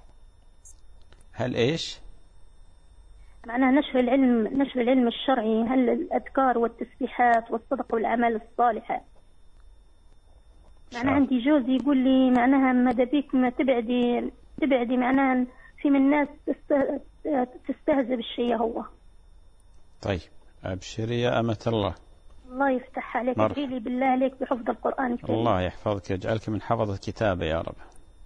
هل إيش؟ معناها نشر العلم الشرعي، هل الأذكار والتسبيحات والصدقة والأعمال الصالحة؟ معناها عندي جوزي يقول لي معناها ماذا بيك ما تبعدي معناها في من الناس تستهزئ بالشيء هو. طيب أبشري يا أمة الله. الله يفتح عليك، ادعي لي بالله عليك بحفظ القرآن الكريم. الله يحفظك ويجعلك من حفظة كتابه يا رب.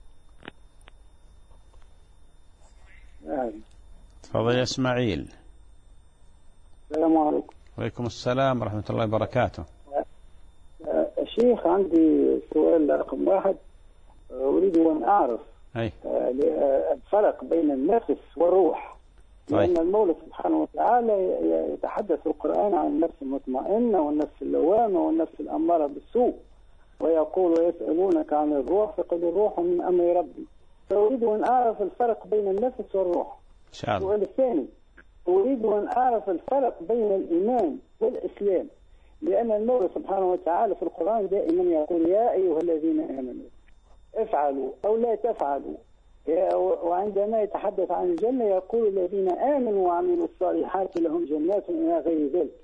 تفضل يا إسماعيل. السلام عليكم. وعليكم السلام ورحمة الله وبركاته. الشيخ عندي سؤال رقم 1، أريد أن أعرف الفرق بين النفس والروح. لأن المولى سبحانه وتعالى يتحدث في القرآن عن النفس المطمئنة والنفس اللوامة والنفس الأمارة بالسوء، ويقول ويسألونك عن الروح فقل الروح من أمر ربي. فأريد أن أعرف الفرق بين النفس والروح. السؤال الثاني، أريد أن أعرف الفرق بين الإيمان والإسلام، لأن المولى سبحانه وتعالى في القرآن دائما يقول يا أيها الذين آمنوا افعلوا أو لا تفعلوا، وعندما يتحدث عن الجنة يقول الذين آمنوا وعملوا الصالحات لهم جنات إلى غير ذلك.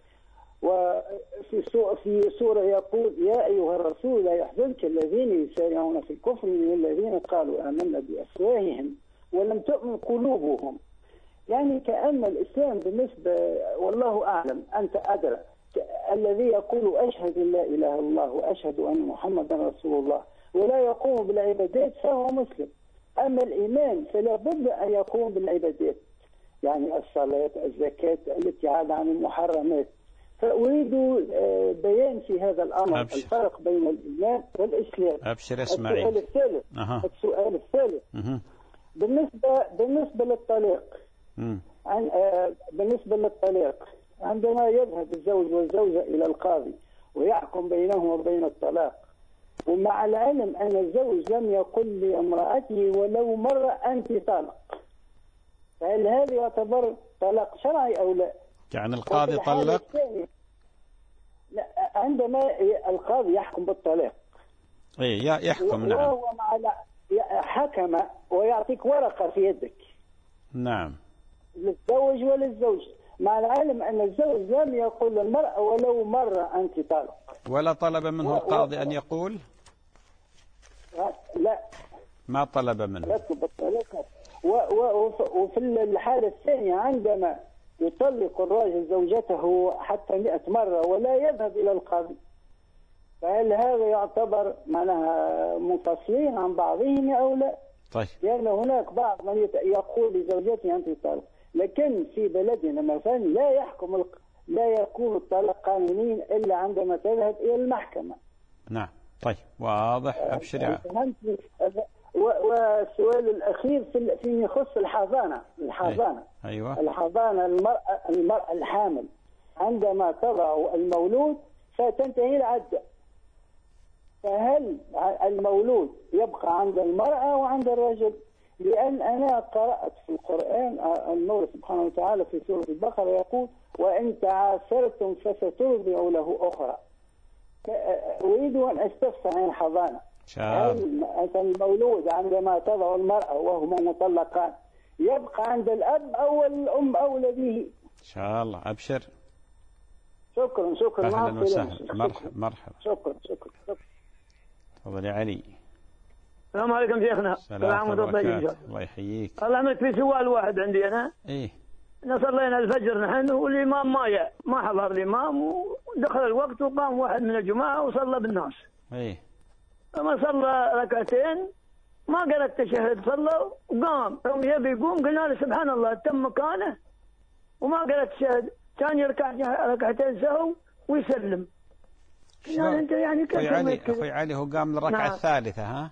وفي سورة يقول يا أيها الرسول لا يحزنك الذين يسارعون في الكفر من الذين قالوا آمنا بأفواههم ولم تؤمن قلوبهم. يعني كأن الإسلام بالنسبة، والله أعلم أنت أدرى، الذي يقول أشهد أن لا إله إلا الله وأشهد أن محمدا رسول الله ولا يقوم بالعبادات فهو مسلم. أما الإيمان فلا بد أن يقوم بالعبادات، يعني الصلاة، الزكاة، الابتعاد عن المحرمات. فأريد بيان في هذا الأمر. أبشر. الفرق بين الإيمان والإسلام. أبشر اسمعي. السؤال الثالث بالنسبة للطلاق. بالنسبة للطلاق، عندما يذهب الزوج والزوجة إلى القاضي ويحكم بينهم وبين الطلاق، ومع العلم أن الزوج لم يقل لامرأته ولو مرة أنت طالق، فهل هذا يعتبر طلاق شرعي أو لا؟ يعني القاضي طلق؟ لا، عندما القاضي يحكم بالطلاق يحكم. نعم. وهو حكم ويعطيك ورقة في يدك. نعم. للزوج وللزوج، مع العلم أن الزوج لم يقل للمرأة ولو مرة أنت طالق، ولا طلب منه القاضي أن يقول؟ لا، ما طلب منه. يطلب الطلاق. وفي الحالة الثانية عندما يطلق الرجل زوجته حتى 100 مرة ولا يذهب إلى القاضي، فهل هذا يعتبر معناها منفصلين عن بعضهم أو لا؟ طيب. لأن هناك بعض من يقول لزوجته أنت طالق، لكن في بلدنا مثلا لا يكون الطلاق قانونيا إلا عندما تذهب إلى المحكمة. نعم. طيب، واضح. أبشر. والسؤال الأخير في يخص الحضانة. أيوة. الحضانة، المرأة الحامل عندما تضع المولود فتنتهي العدة، فهل المولود يبقى عند المرأة وعند الرجل؟ لأن أنا قرأت في القرآن المولى سبحانه وتعالى في سورة البقرة يقول وإن تعاسرتم فسترضع له أخرى. أريد أن أستفسر عن الحضانة. هل المولود عندما تضع المرأة وهما مطلقان يبقى عند الأب أو الأم أولى به؟ إن شاء الله. أبشر. شكرا. أهلا وسهلا. مرحبا. شكرا. تفضل يا علي. السلام عليكم شيخنا. السلام عليكم. الله يحييك. الله يعملك. في سؤال واحد عندي أنا. إيه. صلينا الفجر نحن والإمام ما حضر الإمام، ودخل الوقت وقام واحد من الجماعة وصلى بالناس. إيه. لما صلى ركعتين ما قال التشهد، صلى وقام، يوم يبي يقوم قلنا له سبحان الله تم مكانه وما قال التشهد، كان يركع ركعتين سهو ويسلم. انت يعني كيف اخوي علي هو قام للركعه الثالثه؟ ها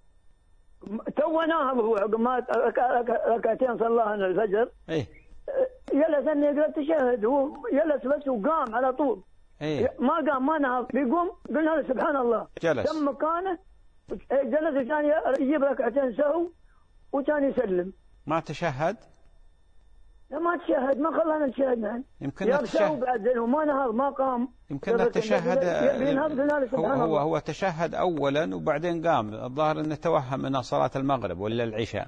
تو ناهض هو عقب ركعتين صلاها الفجر. ايه جلس انه يقرا التشهد، هو جلس بس وقام على طول. ايه ما قام ما نهض، بيقوم قلنا له سبحان الله جلس تم مكانه، جلس وكان يجيب ركعتين سهو وكان يسلم. ما تشهد؟ لا ما تشهد، ما خلانا نتشهد نحن. يمكن التشهد بعد وما نهض ما قام. يمكن التشهد هو تشهد اولا وبعدين قام. الظاهر انه توهم انها صلاة المغرب ولا العشاء.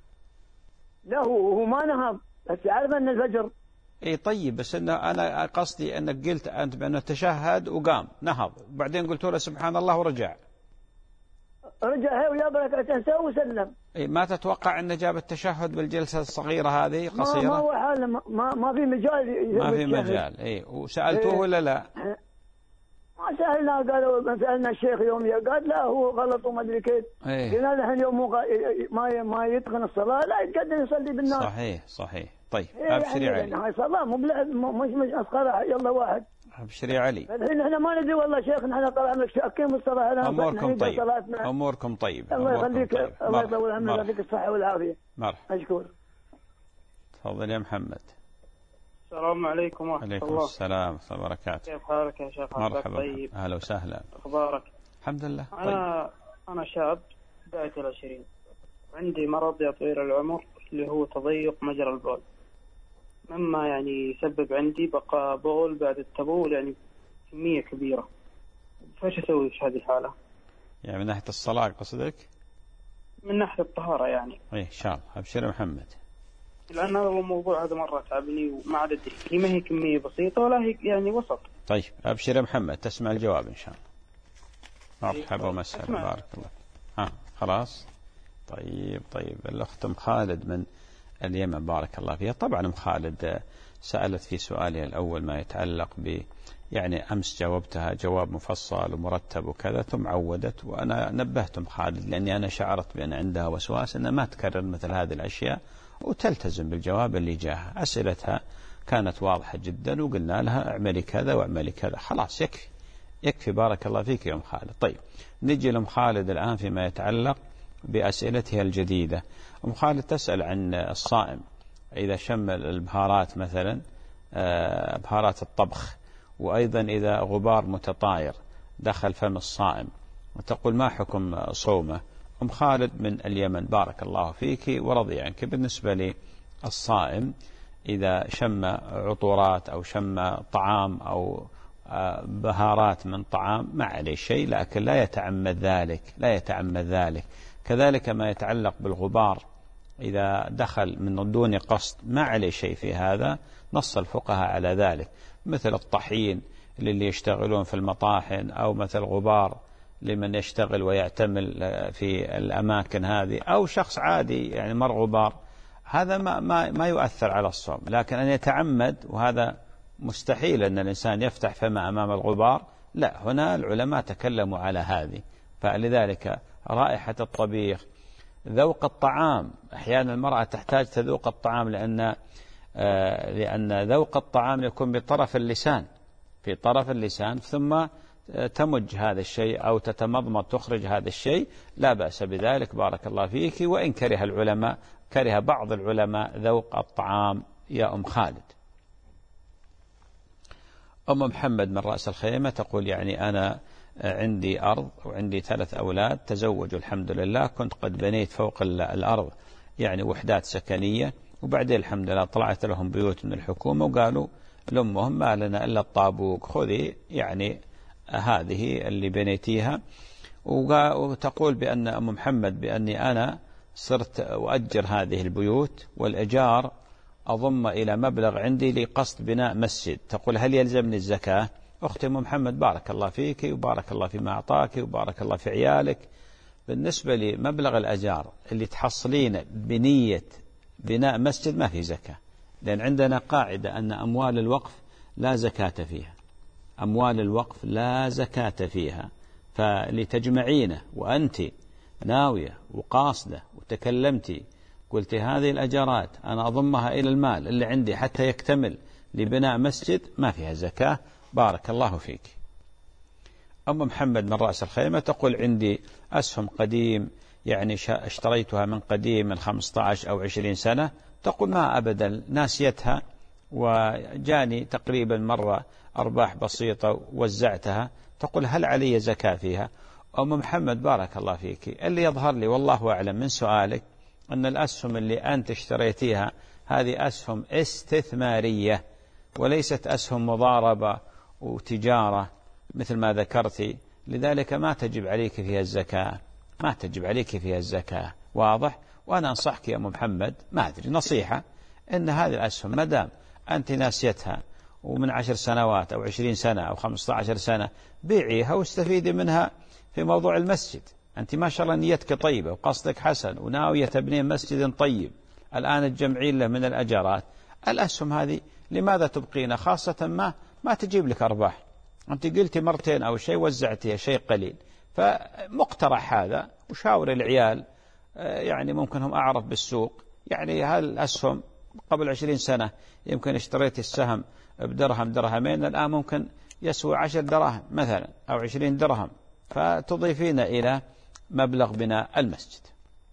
لا هو ما نهض، بس عارف ان الفجر. اي طيب، بس انه انا قصدي انك قلت انت بانه تشهد وقام نهض، وبعدين قلت له سبحان الله ورجع. رجع هي ويا بركة سوى وسلم. إيه ما تتوقع أنه جاب التشهد بالجلسة الصغيرة هذه قصيرة؟ ما هو حال ما في مجال. ما في مجال. إيه وسألتوه ولا لا؟ ما سألنا، قالوا سألنا الشيخ يوم قال لا هو غلط وما أدري كيف. إيه. قلنا له اليوم ما يتقن الصلاة لا يتقدم يصلي بالناس. صحيح. طيب أبشر يا علي. هاي صلاة مو مش أسقرها يلا واحد. ابشر يا علي. الحين احنا ما ندري والله شيخ، نحن طال عمرك شاكين بالصلاة. اموركم طيب. اموركم طيب. الله يخليك، الله يطول عمرك ويعطيك الصحة والعافية. مرحبا. مشكور. تفضل يا محمد. السلام عليكم ورحمة الله. عليكم السلام ورحمة الله وبركاته. كيف حالك يا شيخ؟ مرحبا. طيب. أهلا وسهلا. أخبارك؟ الحمد لله. أنا شاب بداية العشرين، عندي مرض يا طويل العمر اللي هو تضيق مجرى البول، مما يعني يسبب عندي بقاء بول بعد التبول يعني كمية كبيرة. فايش أسوي في هذه الحالة؟ يعني من ناحية الصلاة قصدك؟ من ناحية الطهارة يعني. إيه إن شاء الله. أبشر محمد. لأن هذا الموضوع هذا مرة تعبني وما عاد أدري، هي ما هي كمية بسيطة ولا هي يعني وسط. طيب أبشر يا محمد، تسمع الجواب إن شاء الله. مرحبا ومسهلا، بارك الله. خلاص. طيب الأخت أم خالد من اليمن بارك الله فيها. طبعا أم خالد سألت في سؤالها الأول ما يتعلق ب يعني أمس جاوبتها جواب مفصل ومرتب وكذا، ثم عودت، وأنا نبهت أم خالد لأني أنا شعرت بأن عندها وسواس أنها ما تكرر مثل هذه الأشياء وتلتزم بالجواب اللي جاها. أسئلتها كانت واضحة جدا وقلنا لها اعملي كذا واعملي كذا، خلاص يكفي بارك الله فيك يا أم خالد. طيب نجي لأم خالد الآن فيما يتعلق بأسئلتها الجديدة. أم خالد تسأل عن الصائم إذا شم البهارات مثلا بهارات الطبخ، وأيضا إذا غبار متطاير دخل فم الصائم، وتقول ما حكم صومه. أم خالد من اليمن بارك الله فيك ورضي عنك. بالنسبة للصائم إذا شم عطورات أو شم طعام أو بهارات من طعام ما عليه شيء، لكن لا يتعمد ذلك. كذلك ما يتعلق بالغبار إذا دخل من دون قصد ما عليه شيء في هذا، نص الفقهاء على ذلك، مثل الطحين للي يشتغلون في المطاحن، أو مثل غبار لمن يشتغل ويعتمل في الأماكن هذه، أو شخص عادي يعني مر غبار، هذا ما يؤثر على الصوم. لكن أن يتعمد، وهذا مستحيل أن الإنسان يفتح فمه أمام الغبار، لا، هنا العلماء تكلموا على هذه. فلذلك رائحة الطبيخ، ذوق الطعام، أحيانا المرأة تحتاج تذوق الطعام لأن ذوق الطعام يكون بطرف اللسان، في طرف اللسان، ثم تمج هذا الشيء أو تتمضمض تخرج هذا الشيء، لا بأس بذلك بارك الله فيك. وإن كره بعض العلماء ذوق الطعام يا أم خالد. أم محمد من رأس الخيمة تقول يعني أنا عندي أرض وعندي 3 أولاد، تزوجوا الحمد لله، كنت قد بنيت فوق الأرض يعني وحدات سكنية، وبعدين الحمد لله طلعت لهم بيوت من الحكومة وقالوا لأمهم ما لنا إلا الطابوق، خذي يعني هذه اللي بنيتيها. وتقول بأن أم محمد بأني أنا صرت أؤجر هذه البيوت، والإيجار أضم إلى مبلغ عندي لقصد بناء مسجد. تقول هل يلزمني الزكاة؟ أختي أم محمد بارك الله فيك وبارك الله فيما أعطاك وبارك الله في عيالك. بالنسبة لمبلغ الأجار اللي تحصلين بنية بناء مسجد ما في زكاة، لأن عندنا قاعدة أن أموال الوقف لا زكاة فيها، أموال الوقف لا زكاة فيها. فلتجمعينه وأنت ناوية وقاصدة وتكلمتي قلت هذه الأجارات أنا أضمها إلى المال اللي عندي حتى يكتمل لبناء مسجد، ما فيها زكاة بارك الله فيك. أم محمد من رأس الخيمة تقول عندي أسهم قديم يعني اشتريتها من قديم من 15 أو 20 سنة، تقول ما أبدا ناسيتها، وجاني تقريبا مرة أرباح بسيطة وزعتها، تقول هل علي زكاة فيها؟ أم محمد بارك الله فيك، اللي يظهر لي والله أعلم من سؤالك أن الأسهم اللي أنت اشتريتيها هذه أسهم استثمارية وليست أسهم مضاربة وتجارة مثل ما ذكرتي، لذلك ما تجب عليك فيها الزكاة، ما تجب عليك فيها الزكاة، واضح؟ وأنا أنصحك يا أم محمد، ما أدري نصيحة، إن هذه الأسهم مدام أنت ناسيتها ومن 10 سنوات أو 20 سنة أو 15 سنة بيعيها واستفيدي منها في موضوع المسجد. أنت ما شاء الله نيتك طيبة وقصدك حسن وناوية تبني مسجد طيب، الآن تجمعين له من الأجارات. الأسهم هذه لماذا تبقينا؟ خاصة ما تجيب لك أرباح، أنت قلتي مرتين أو شيء وزعتيها شيء قليل، فمقترح هذا وشاور العيال، يعني ممكن هم أعرف بالسوق، يعني هالأسهم قبل 20 سنة يمكن اشتريت السهم بدرهم درهمين، الآن ممكن يسوي 10 دراهم مثلا أو 20 درهم، فتضيفين إلى مبلغ بناء المسجد.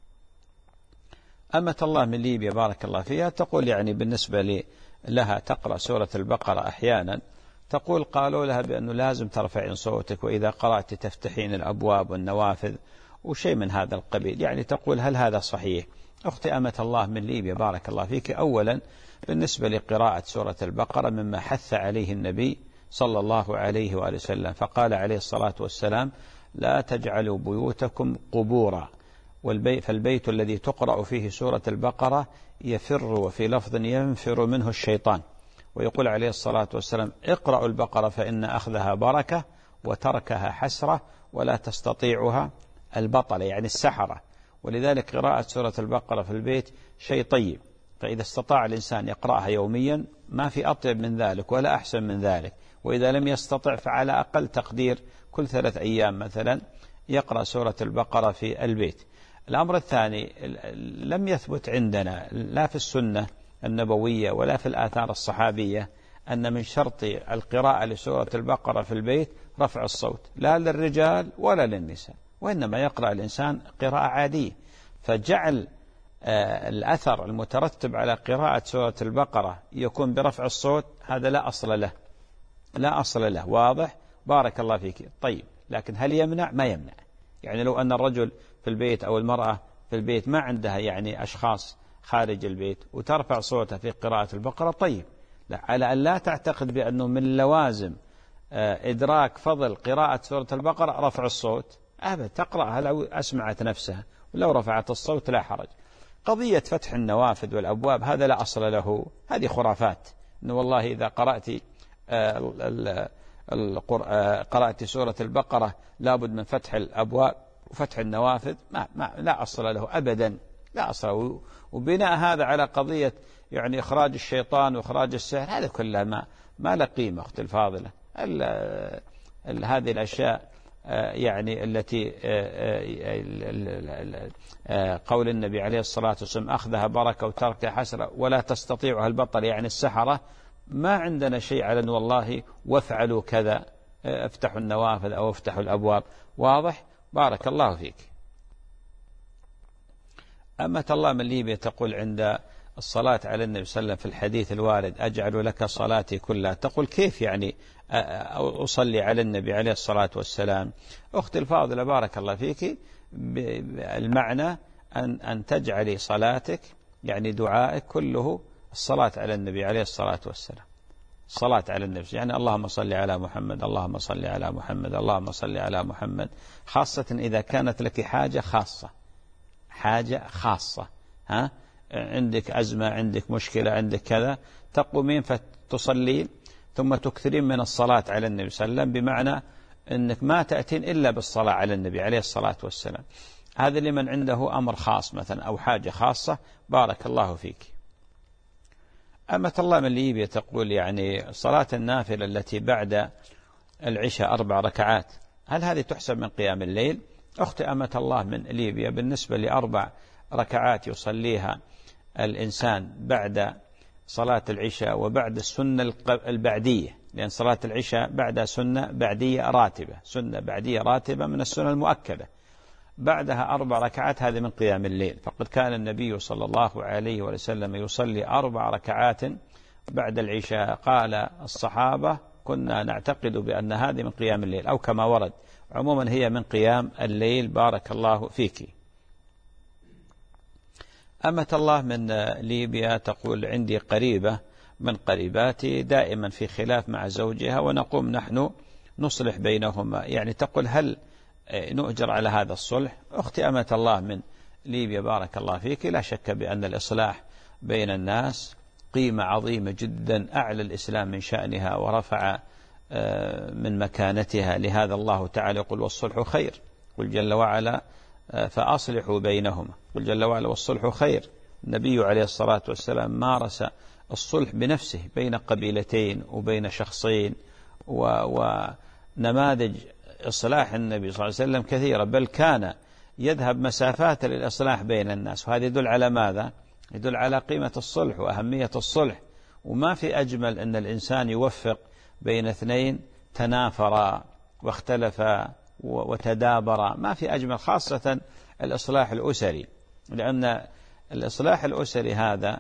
أمة الله من ليبيا بارك الله فيها تقول يعني بالنسبة لها تقرأ سورة البقرة أحيانا، تقول قالوا لها بأنه لازم ترفعين صوتك وإذا قرأت تفتحين الأبواب والنوافذ وشيء من هذا القبيل، يعني تقول هل هذا صحيح؟ أختي أمة الله من ليبيا بارك الله فيك، أولا بالنسبة لقراءة سورة البقرة مما حث عليه النبي صلى الله عليه وآله وسلم، فقال عليه الصلاة والسلام لا تجعلوا بيوتكم قبورا، فالبيت الذي تقرأ فيه سورة البقرة يفر، وفي لفظ ينفر منه الشيطان. ويقول عليه الصلاة والسلام اقرأوا البقرة فإن أخذها بركة وتركها حسرة ولا تستطيعها البطلة يعني السحرة. ولذلك قراءة سورة البقرة في البيت شيء طيب، فإذا استطاع الإنسان يقرأها يوميا ما في أطيب من ذلك ولا أحسن من ذلك، وإذا لم يستطع فعلى أقل تقدير كل 3 أيام مثلا يقرأ سورة البقرة في البيت. الأمر الثاني، لم يثبت عندنا لا في السنة النبوية ولا في الآثار الصحابية أن من شرط القراءة لسورة البقرة في البيت رفع الصوت لا للرجال ولا للنساء، وإنما يقرأ الإنسان قراءة عادية. فجعل الأثر المترتب على قراءة سورة البقرة يكون برفع الصوت هذا لا أصل له، لا أصل له. واضح؟ بارك الله فيك. طيب، لكن هل يمنع؟ ما يمنع. يعني لو أن الرجل في البيت أو المرأة في البيت ما عندها يعني أشخاص خارج البيت وترفع صوتها في قراءة البقرة، طيب، لا، على أن لا تعتقد بأنه من لوازم إدراك فضل قراءة سورة البقرة رفع الصوت، أبدا، تقرأها لو أسمعت نفسها، ولو رفعت الصوت لا حرج. قضية فتح النوافذ والأبواب هذا لا أصل له، هذه خرافات، إنه والله إذا قرأت سورة البقرة لابد من فتح الأبواب وفتح النوافذ، لا أصل له أبدا، لا أصل. وبناء هذا على قضية يعني إخراج الشيطان وإخراج السحر، هذا كلها ما له قيمة أختي الفاضلة. هذه الأشياء يعني التي قول النبي عليه الصلاة والسلام أخذها بركة وتركها حسرة ولا تستطيعها البطل يعني السحرة، ما عندنا شيء على أن والله وافعلوا كذا، افتحوا النوافذ أو افتحوا الأبواب. واضح؟ بارك الله فيك. أمة الله من ليبيا تقول عند الصلاة على النبي صلى الله عليه وسلم في الحديث الوارد أجعل لك صلاتي كلها، تقول كيف يعني أصلي على النبي عليه الصلاة والسلام؟ أختي الفاضلة بارك الله فيك، المعنى أن تجعلي صلاتك يعني دعائك كله الصلاة على النبي عليه الصلاة والسلام، الصلاة على النبي، يعني اللهم صل على محمد، اللهم صل على محمد، اللهم صل على محمد، خاصة إذا كانت لك حاجة خاصة، عندك أزمة، عندك مشكلة، عندك كذا، تقومين فتصلين ثم تكثرين من الصلاة على النبي صلى الله عليه وسلم، بمعنى أنك ما تأتين إلا بالصلاة على النبي عليه الصلاة والسلام. هذا لمن عنده أمر خاص مثلا أو حاجة خاصة. بارك الله فيك. أمة الله من ليبيا تقول يعني صلاة النافلة التي بعد العشاء 4 ركعات، هل هذه تحسب من قيام الليل؟ أخت أمة الله من ليبيا، بالنسبة ل4 ركعات يصليها الإنسان بعد صلاة العشاء وبعد السنة البعدية، لأن صلاة العشاء بعدها سنة بعدية راتبة، سنة بعدية راتبة من السنة المؤكدة، بعدها 4 ركعات، هذه من قيام الليل. فقد كان النبي صلى الله عليه وسلم يصلي 4 ركعات بعد العشاء، قال الصحابة كنا نعتقد بأن هذه من قيام الليل، أو كما ورد. عموما هي من قيام الليل. بارك الله فيك. أمة الله من ليبيا تقول عندي قريبة من قريباتي دائما في خلاف مع زوجها، ونقوم نحن نصلح بينهما، يعني تقول هل نؤجر على هذا الصلح؟ أختي أمة الله من ليبيا بارك الله فيك، لا شك بأن الإصلاح بين الناس قيمة عظيمة جدا أعلى الإسلام من شأنها ورفع من مكانتها. لهذا الله تعالى يقول والصلح خير، قل جل وعلا فأصلحوا بينهما، قل جل وعلا والصلح خير. النبي عليه الصلاة والسلام مارس الصلح بنفسه بين قبيلتين وبين شخصين، ونماذج إصلاح النبي صلى الله عليه وسلم كثيرة، بل كان يذهب مسافات للإصلاح بين الناس. وهذا يدل على ماذا؟ يدل على قيمة الصلح وأهمية الصلح. وما في أجمل أن الإنسان يوفق بين 2 تنافر واختلف وتدابر، ما في أجمل، خاصة الإصلاح الأسري، لأن الإصلاح الأسري هذا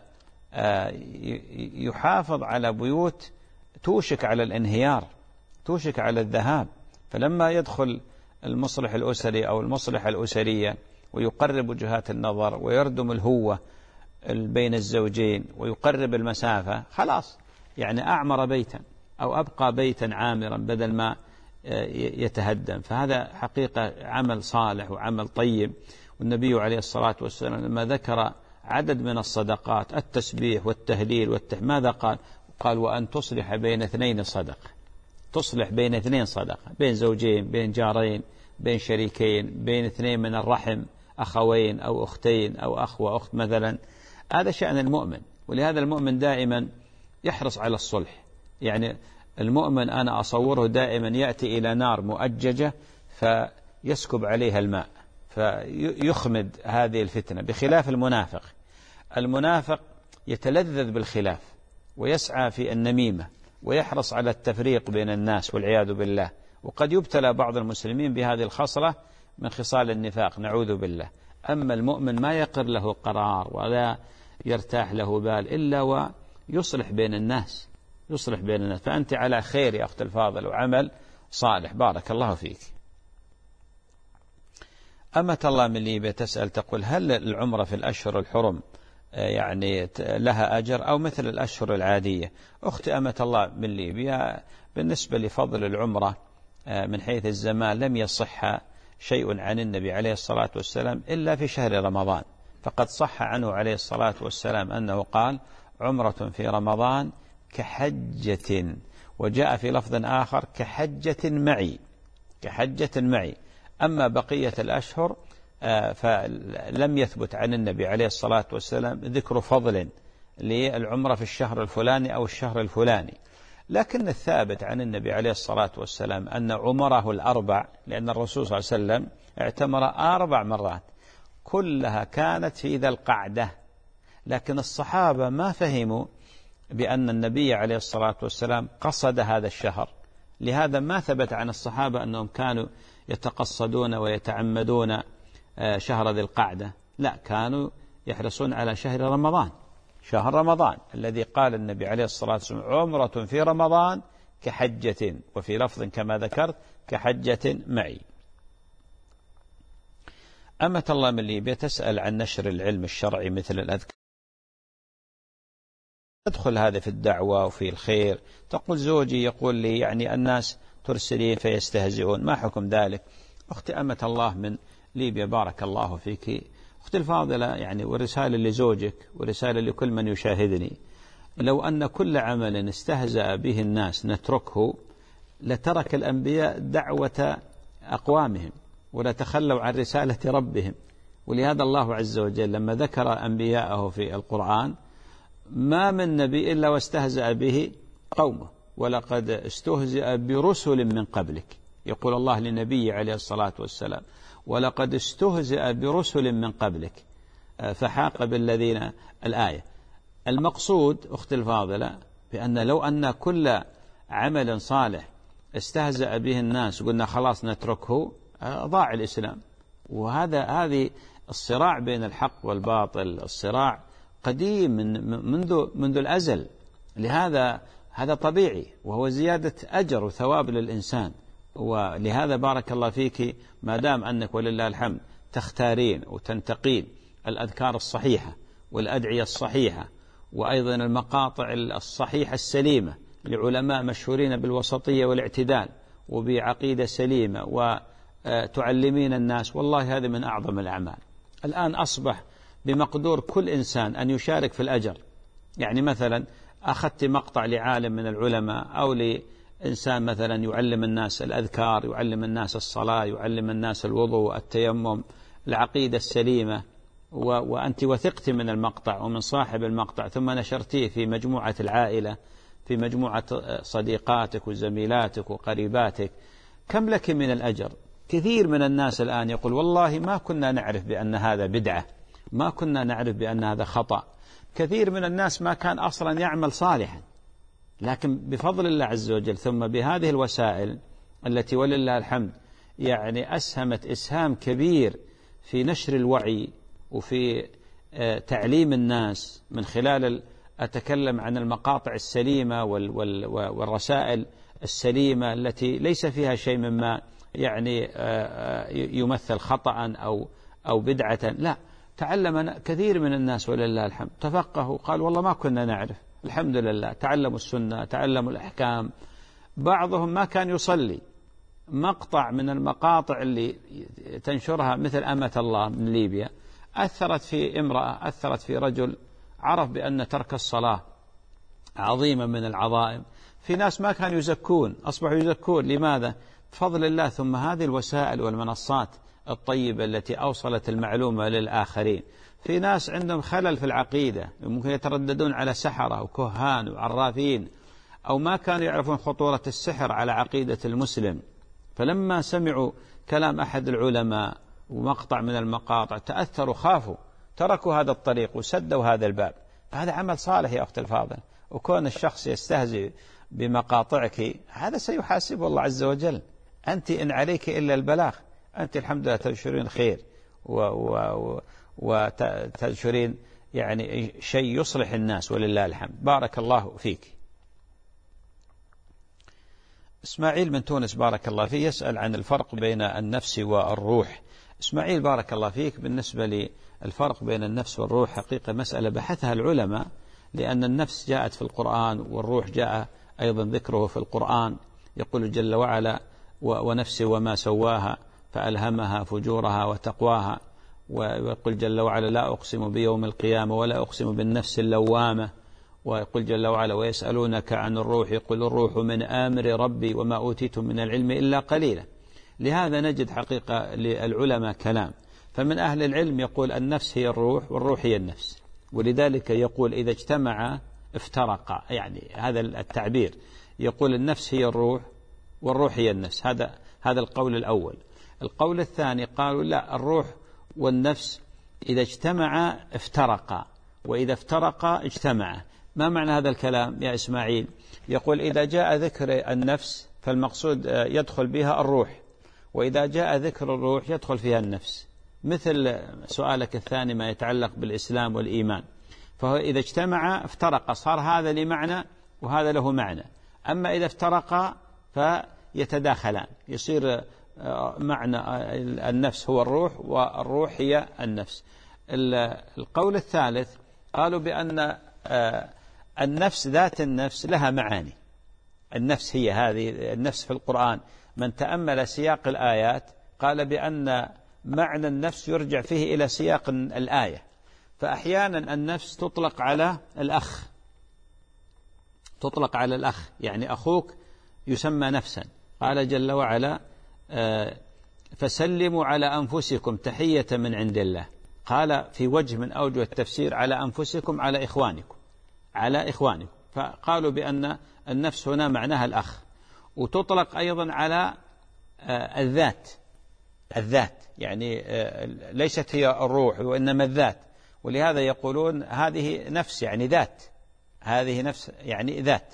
يحافظ على بيوت توشك على الانهيار، توشك على الذهاب. فلما يدخل المصلح الأسري أو المصلحة الأسرية ويقرب وجهات النظر ويردم الهوة بين الزوجين ويقرب المسافة، خلاص يعني أعمر بيتا أو أبقى بيتا عامرا بدل ما يتهدم. فهذا حقيقة عمل صالح وعمل طيب. والنبي عليه الصلاة والسلام لما ذكر عدد من الصدقات، التسبيح والتهليل ماذا قال؟ قال وأن تصلح بين اثنين صدقة. تصلح بين اثنين صدقة، بين زوجين، بين جارين، بين شريكين، بين اثنين من الرحم، أخوين أو أختين أو أخ وأخت مثلا. هذا شأن المؤمن، ولهذا المؤمن دائما يحرص على الصلح. يعني المؤمن أنا أصوره دائما يأتي إلى نار مؤججة فيسكب عليها الماء فيخمد هذه الفتنة، بخلاف المنافق. المنافق يتلذذ بالخلاف ويسعى في النميمة ويحرص على التفريق بين الناس والعياذ بالله. وقد يبتلى بعض المسلمين بهذه الخصلة من خصال النفاق، نعوذ بالله. أما المؤمن ما يقر له قرار ولا يرتاح له بال إلا ويصلح بين الناس، يصلح بين الناس. فأنت على خير يا أخت الفاضل وعمل صالح، بارك الله فيك. أمة الله من ليبيا تسأل تقول هل العمرة في الأشهر الحرم يعني لها أجر أو مثل الأشهر العادية؟ أختي أمة الله من ليبيا، بالنسبة لفضل العمرة من حيث الزمان لم يصح شيء عن النبي عليه الصلاة والسلام إلا في شهر رمضان. فقد صح عنه عليه الصلاة والسلام أنه قال عمرة في رمضان كحجة، وجاء في لفظ آخر كحجة معي، كحجة معي. أما بقية الأشهر فلم يثبت عن النبي عليه الصلاة والسلام ذكر فضل للعمرة في الشهر الفلاني أو الشهر الفلاني. لكن الثابت عن النبي عليه الصلاة والسلام أن عمره الأربع، لأن الرسول صلى الله عليه وسلم اعتمر 4 مرات كلها كانت في ذا القعدة. لكن الصحابة ما فهموا بأن النبي عليه الصلاة والسلام قصد هذا الشهر، لهذا ما ثبت عن الصحابة أنهم كانوا يتقصدون ويتعمدون شهر ذي القعدة، لا، كانوا يحرصون على شهر رمضان، شهر رمضان الذي قال النبي عليه الصلاة والسلام عمرة في رمضان كحجة، وفي لفظ كما ذكرت كحجة معي. أمة الله من ليبيا تسأل عن نشر العلم الشرعي مثل الأذكار، تدخل هذا في الدعوة وفي الخير. تقول زوجي يقول لي يعني الناس ترسلين فيستهزئون، ما حكم ذلك؟ أختي أمة الله من ليبيا بارك الله فيك، أختي الفاضلة، يعني ورسالة لزوجك ورسالة لكل من يشاهدني، لو أن كل عمل استهزأ به الناس نتركه لترك الأنبياء دعوة أقوامهم ولتخلوا عن رسالة ربهم. ولهذا الله عز وجل لما ذكر أنبياءه في القرآن ما من نبي إلا واستهزأ به قومه، ولقد استهزئ برسل من قبلك. يقول الله للنبي عليه الصلاة والسلام ولقد استهزئ برسل من قبلك فحاق بالذين. الآية المقصود أختي الفاضلة بأن لو أن كل عمل صالح استهزأ به الناس قلنا خلاص نتركه ضاع الإسلام. هذه الصراع بين الحق والباطل الصراع قديم منذ الأزل، لهذا هذا طبيعي وهو زيادة أجر وثواب للإنسان. ولهذا بارك الله فيك ما دام أنك ولله الحمد تختارين وتنتقين الأذكار الصحيحة والأدعية الصحيحة وأيضا المقاطع الصحيحة السليمة لعلماء مشهورين بالوسطية والاعتدال وبعقيدة سليمة وتعلمين الناس، والله هذا من أعظم الأعمال. الآن أصبح بمقدور كل إنسان أن يشارك في الأجر. يعني مثلا أخذت مقطع لعالم من العلماء أو لإنسان مثلا يعلم الناس الأذكار، يعلم الناس الصلاة، يعلم الناس الوضوء، التيمم، العقيدة السليمة، وأنت وثقت من المقطع ومن صاحب المقطع ثم نشرتيه في مجموعة العائلة، في مجموعة صديقاتك وزميلاتك وقريباتك، كم لك من الأجر؟ كثير من الناس الآن يقول والله ما كنا نعرف بأن هذا بدعة، ما كنا نعرف بأن هذا خطأ. كثير من الناس ما كان أصلا يعمل صالحا، لكن بفضل الله عز وجل ثم بهذه الوسائل التي ولله الحمد يعني أسهمت إسهام كبير في نشر الوعي وفي تعليم الناس من خلال أتكلم عن المقاطع السليمة والرسائل السليمة التي ليس فيها شيء مما يعني يمثل خطأ أو بدعة، لا، تعلم كثير من الناس ولله الحمد، تفقهوا، قال والله ما كنا نعرف، الحمد لله، تعلموا السنة، تعلموا الأحكام. بعضهم ما كان يصلي، مقطع من المقاطع اللي تنشرها مثل أمة الله من ليبيا أثرت في امرأة، أثرت في رجل، عرف بأن ترك الصلاة عظيمة من العظائم. في ناس ما كانوا يزكون أصبحوا يزكون، لماذا؟ بفضل الله. ثم هذه الوسائل والمنصات الطيبة التي أوصلت المعلومة للآخرين. في ناس عندهم خلل في العقيدة، ممكن يترددون على سحرة وكهان وعرافين، أو ما كانوا يعرفون خطورة السحر على عقيدة المسلم، فلما سمعوا كلام أحد العلماء ومقطع من المقاطع تأثروا، خافوا، تركوا هذا الطريق وسدوا هذا الباب. هذا عمل صالح يا أخت الفاضل. وكون الشخص يستهزئ بمقاطعك هذا سيحاسبه الله عز وجل. أنت إن عليك إلا البلاغ، أنت الحمد لله تنشرين خير وتنشرين يعني شيء يصلح الناس ولله الحمد. بارك الله فيك. إسماعيل من تونس بارك الله فيه يسأل عن الفرق بين النفس والروح. إسماعيل بارك الله فيك، بالنسبة للفرق بين النفس والروح حقيقة مسألة بحثها العلماء، لأن النفس جاءت في القرآن والروح جاء أيضا ذكره في القرآن. يقول جل وعلا: ونفس وما سواها فألهمها فجورها وتقواها. ويقول جل وعلا: لا أقسم بيوم القيامة ولا أقسم بالنفس اللوامة. ويقول جل وعلا: ويسألونك عن الروح يقول الروح من أمر ربي وما أوتيتم من العلم إلا قليلا. لهذا نجد حقيقة للعلماء كلام، فمن أهل العلم يقول النفس هي الروح والروح هي النفس، ولذلك يقول إذا اجتمع افترقا، يعني هذا التعبير، يقول النفس هي الروح والروح هي النفس. هذا القول الأول. القول الثاني قالوا لا، الروح والنفس إذا اجتمع افترقا، وإذا افترقا اجتمعا. ما معنى هذا الكلام يا إسماعيل؟ يقول إذا جاء ذكر النفس فالمقصود يدخل بها الروح، وإذا جاء ذكر الروح يدخل فيها النفس. مثل سؤالك الثاني ما يتعلق بالإسلام والإيمان، فهو إذا اجتمع افترق، صار هذا لمعنى وهذا له معنى. أما إذا افترقا فيتداخلان، يصير معنى النفس هو الروح والروح هي النفس. القول الثالث قالوا بأن النفس ذات النفس لها معاني. النفس هي هذه النفس في القرآن، من تأمل سياق الآيات قال بأن معنى النفس يرجع فيه إلى سياق الآية. فأحيانا النفس تطلق على الأخ، تطلق على الأخ، يعني أخوك يسمى نفسا. قال جل وعلا: فسلموا على أنفسكم تحية من عند الله. قال في وجه من أوجه التفسير على أنفسكم، على إخوانكم، على إخوانكم. فقالوا بأن النفس هنا معناها الأخ. وتطلق أيضا على الذات، يعني ليست هي الروح وإنما الذات. ولهذا يقولون هذه نفس يعني ذات، هذه نفس يعني ذات.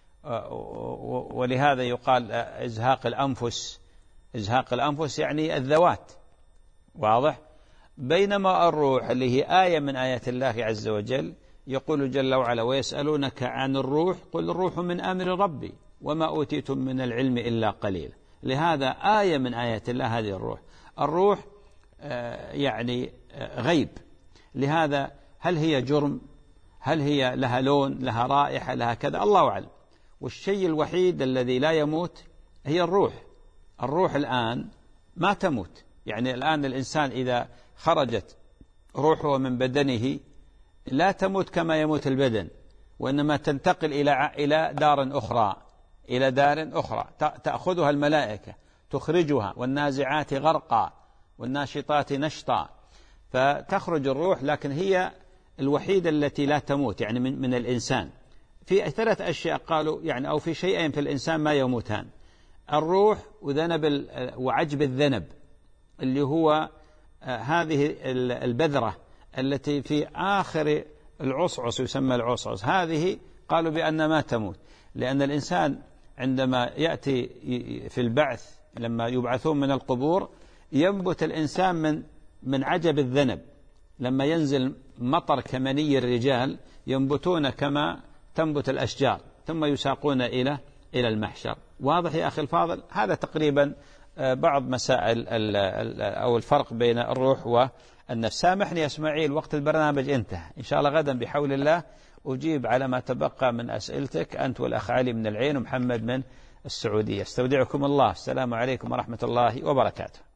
ولهذا يقال إزهاق الأنفس، إزهاق الأنفس يعني الذوات، واضح. بينما الروح اللي هي آية من آيات الله عز وجل، يقول جل وعلا: ويسألونك عن الروح قل الروح من أمر ربي وما أوتيتم من العلم إلا قليلا. لهذا آية من آيات الله هذه الروح. الروح يعني غيب. لهذا هل هي جرم، هل هي لها لون، لها رائحة، لها كذا، الله أعلم. والشيء الوحيد الذي لا يموت هي الروح. الروح الآن ما تموت، يعني الآن الإنسان إذا خرجت روحه من بدنه لا تموت كما يموت البدن، وإنما تنتقل إلى دار أخرى، إلى دار أخرى تأخذها الملائكة تخرجها، والنازعات غرقا والناشطات نشطا، فتخرج الروح. لكن هي الوحيدة التي لا تموت، يعني من الإنسان. في 3 أشياء قالوا يعني، أو في شيئين في الإنسان ما يموتان: الروح وذنب وعجب الذنب، اللي هو هذه البذرة التي في آخر العصعص يسمى العصعص، هذه قالوا بأن ما تموت. لأن الإنسان عندما يأتي في البعث لما يبعثون من القبور ينبت الإنسان من عجب الذنب، لما ينزل مطر كمني الرجال ينبتون كما تنبت الأشجار ثم يساقون إلى المحشر. واضح يا أخي الفاضل؟ هذا تقريبا بعض مسائل أو الفرق بين الروح والنفس. سامحني يا إسماعيل، وقت البرنامج انتهى، إن شاء الله غدا بحول الله أجيب على ما تبقى من أسئلتك أنت والأخ علي من العين ومحمد من السعودية. استودعكم الله، السلام عليكم ورحمة الله وبركاته.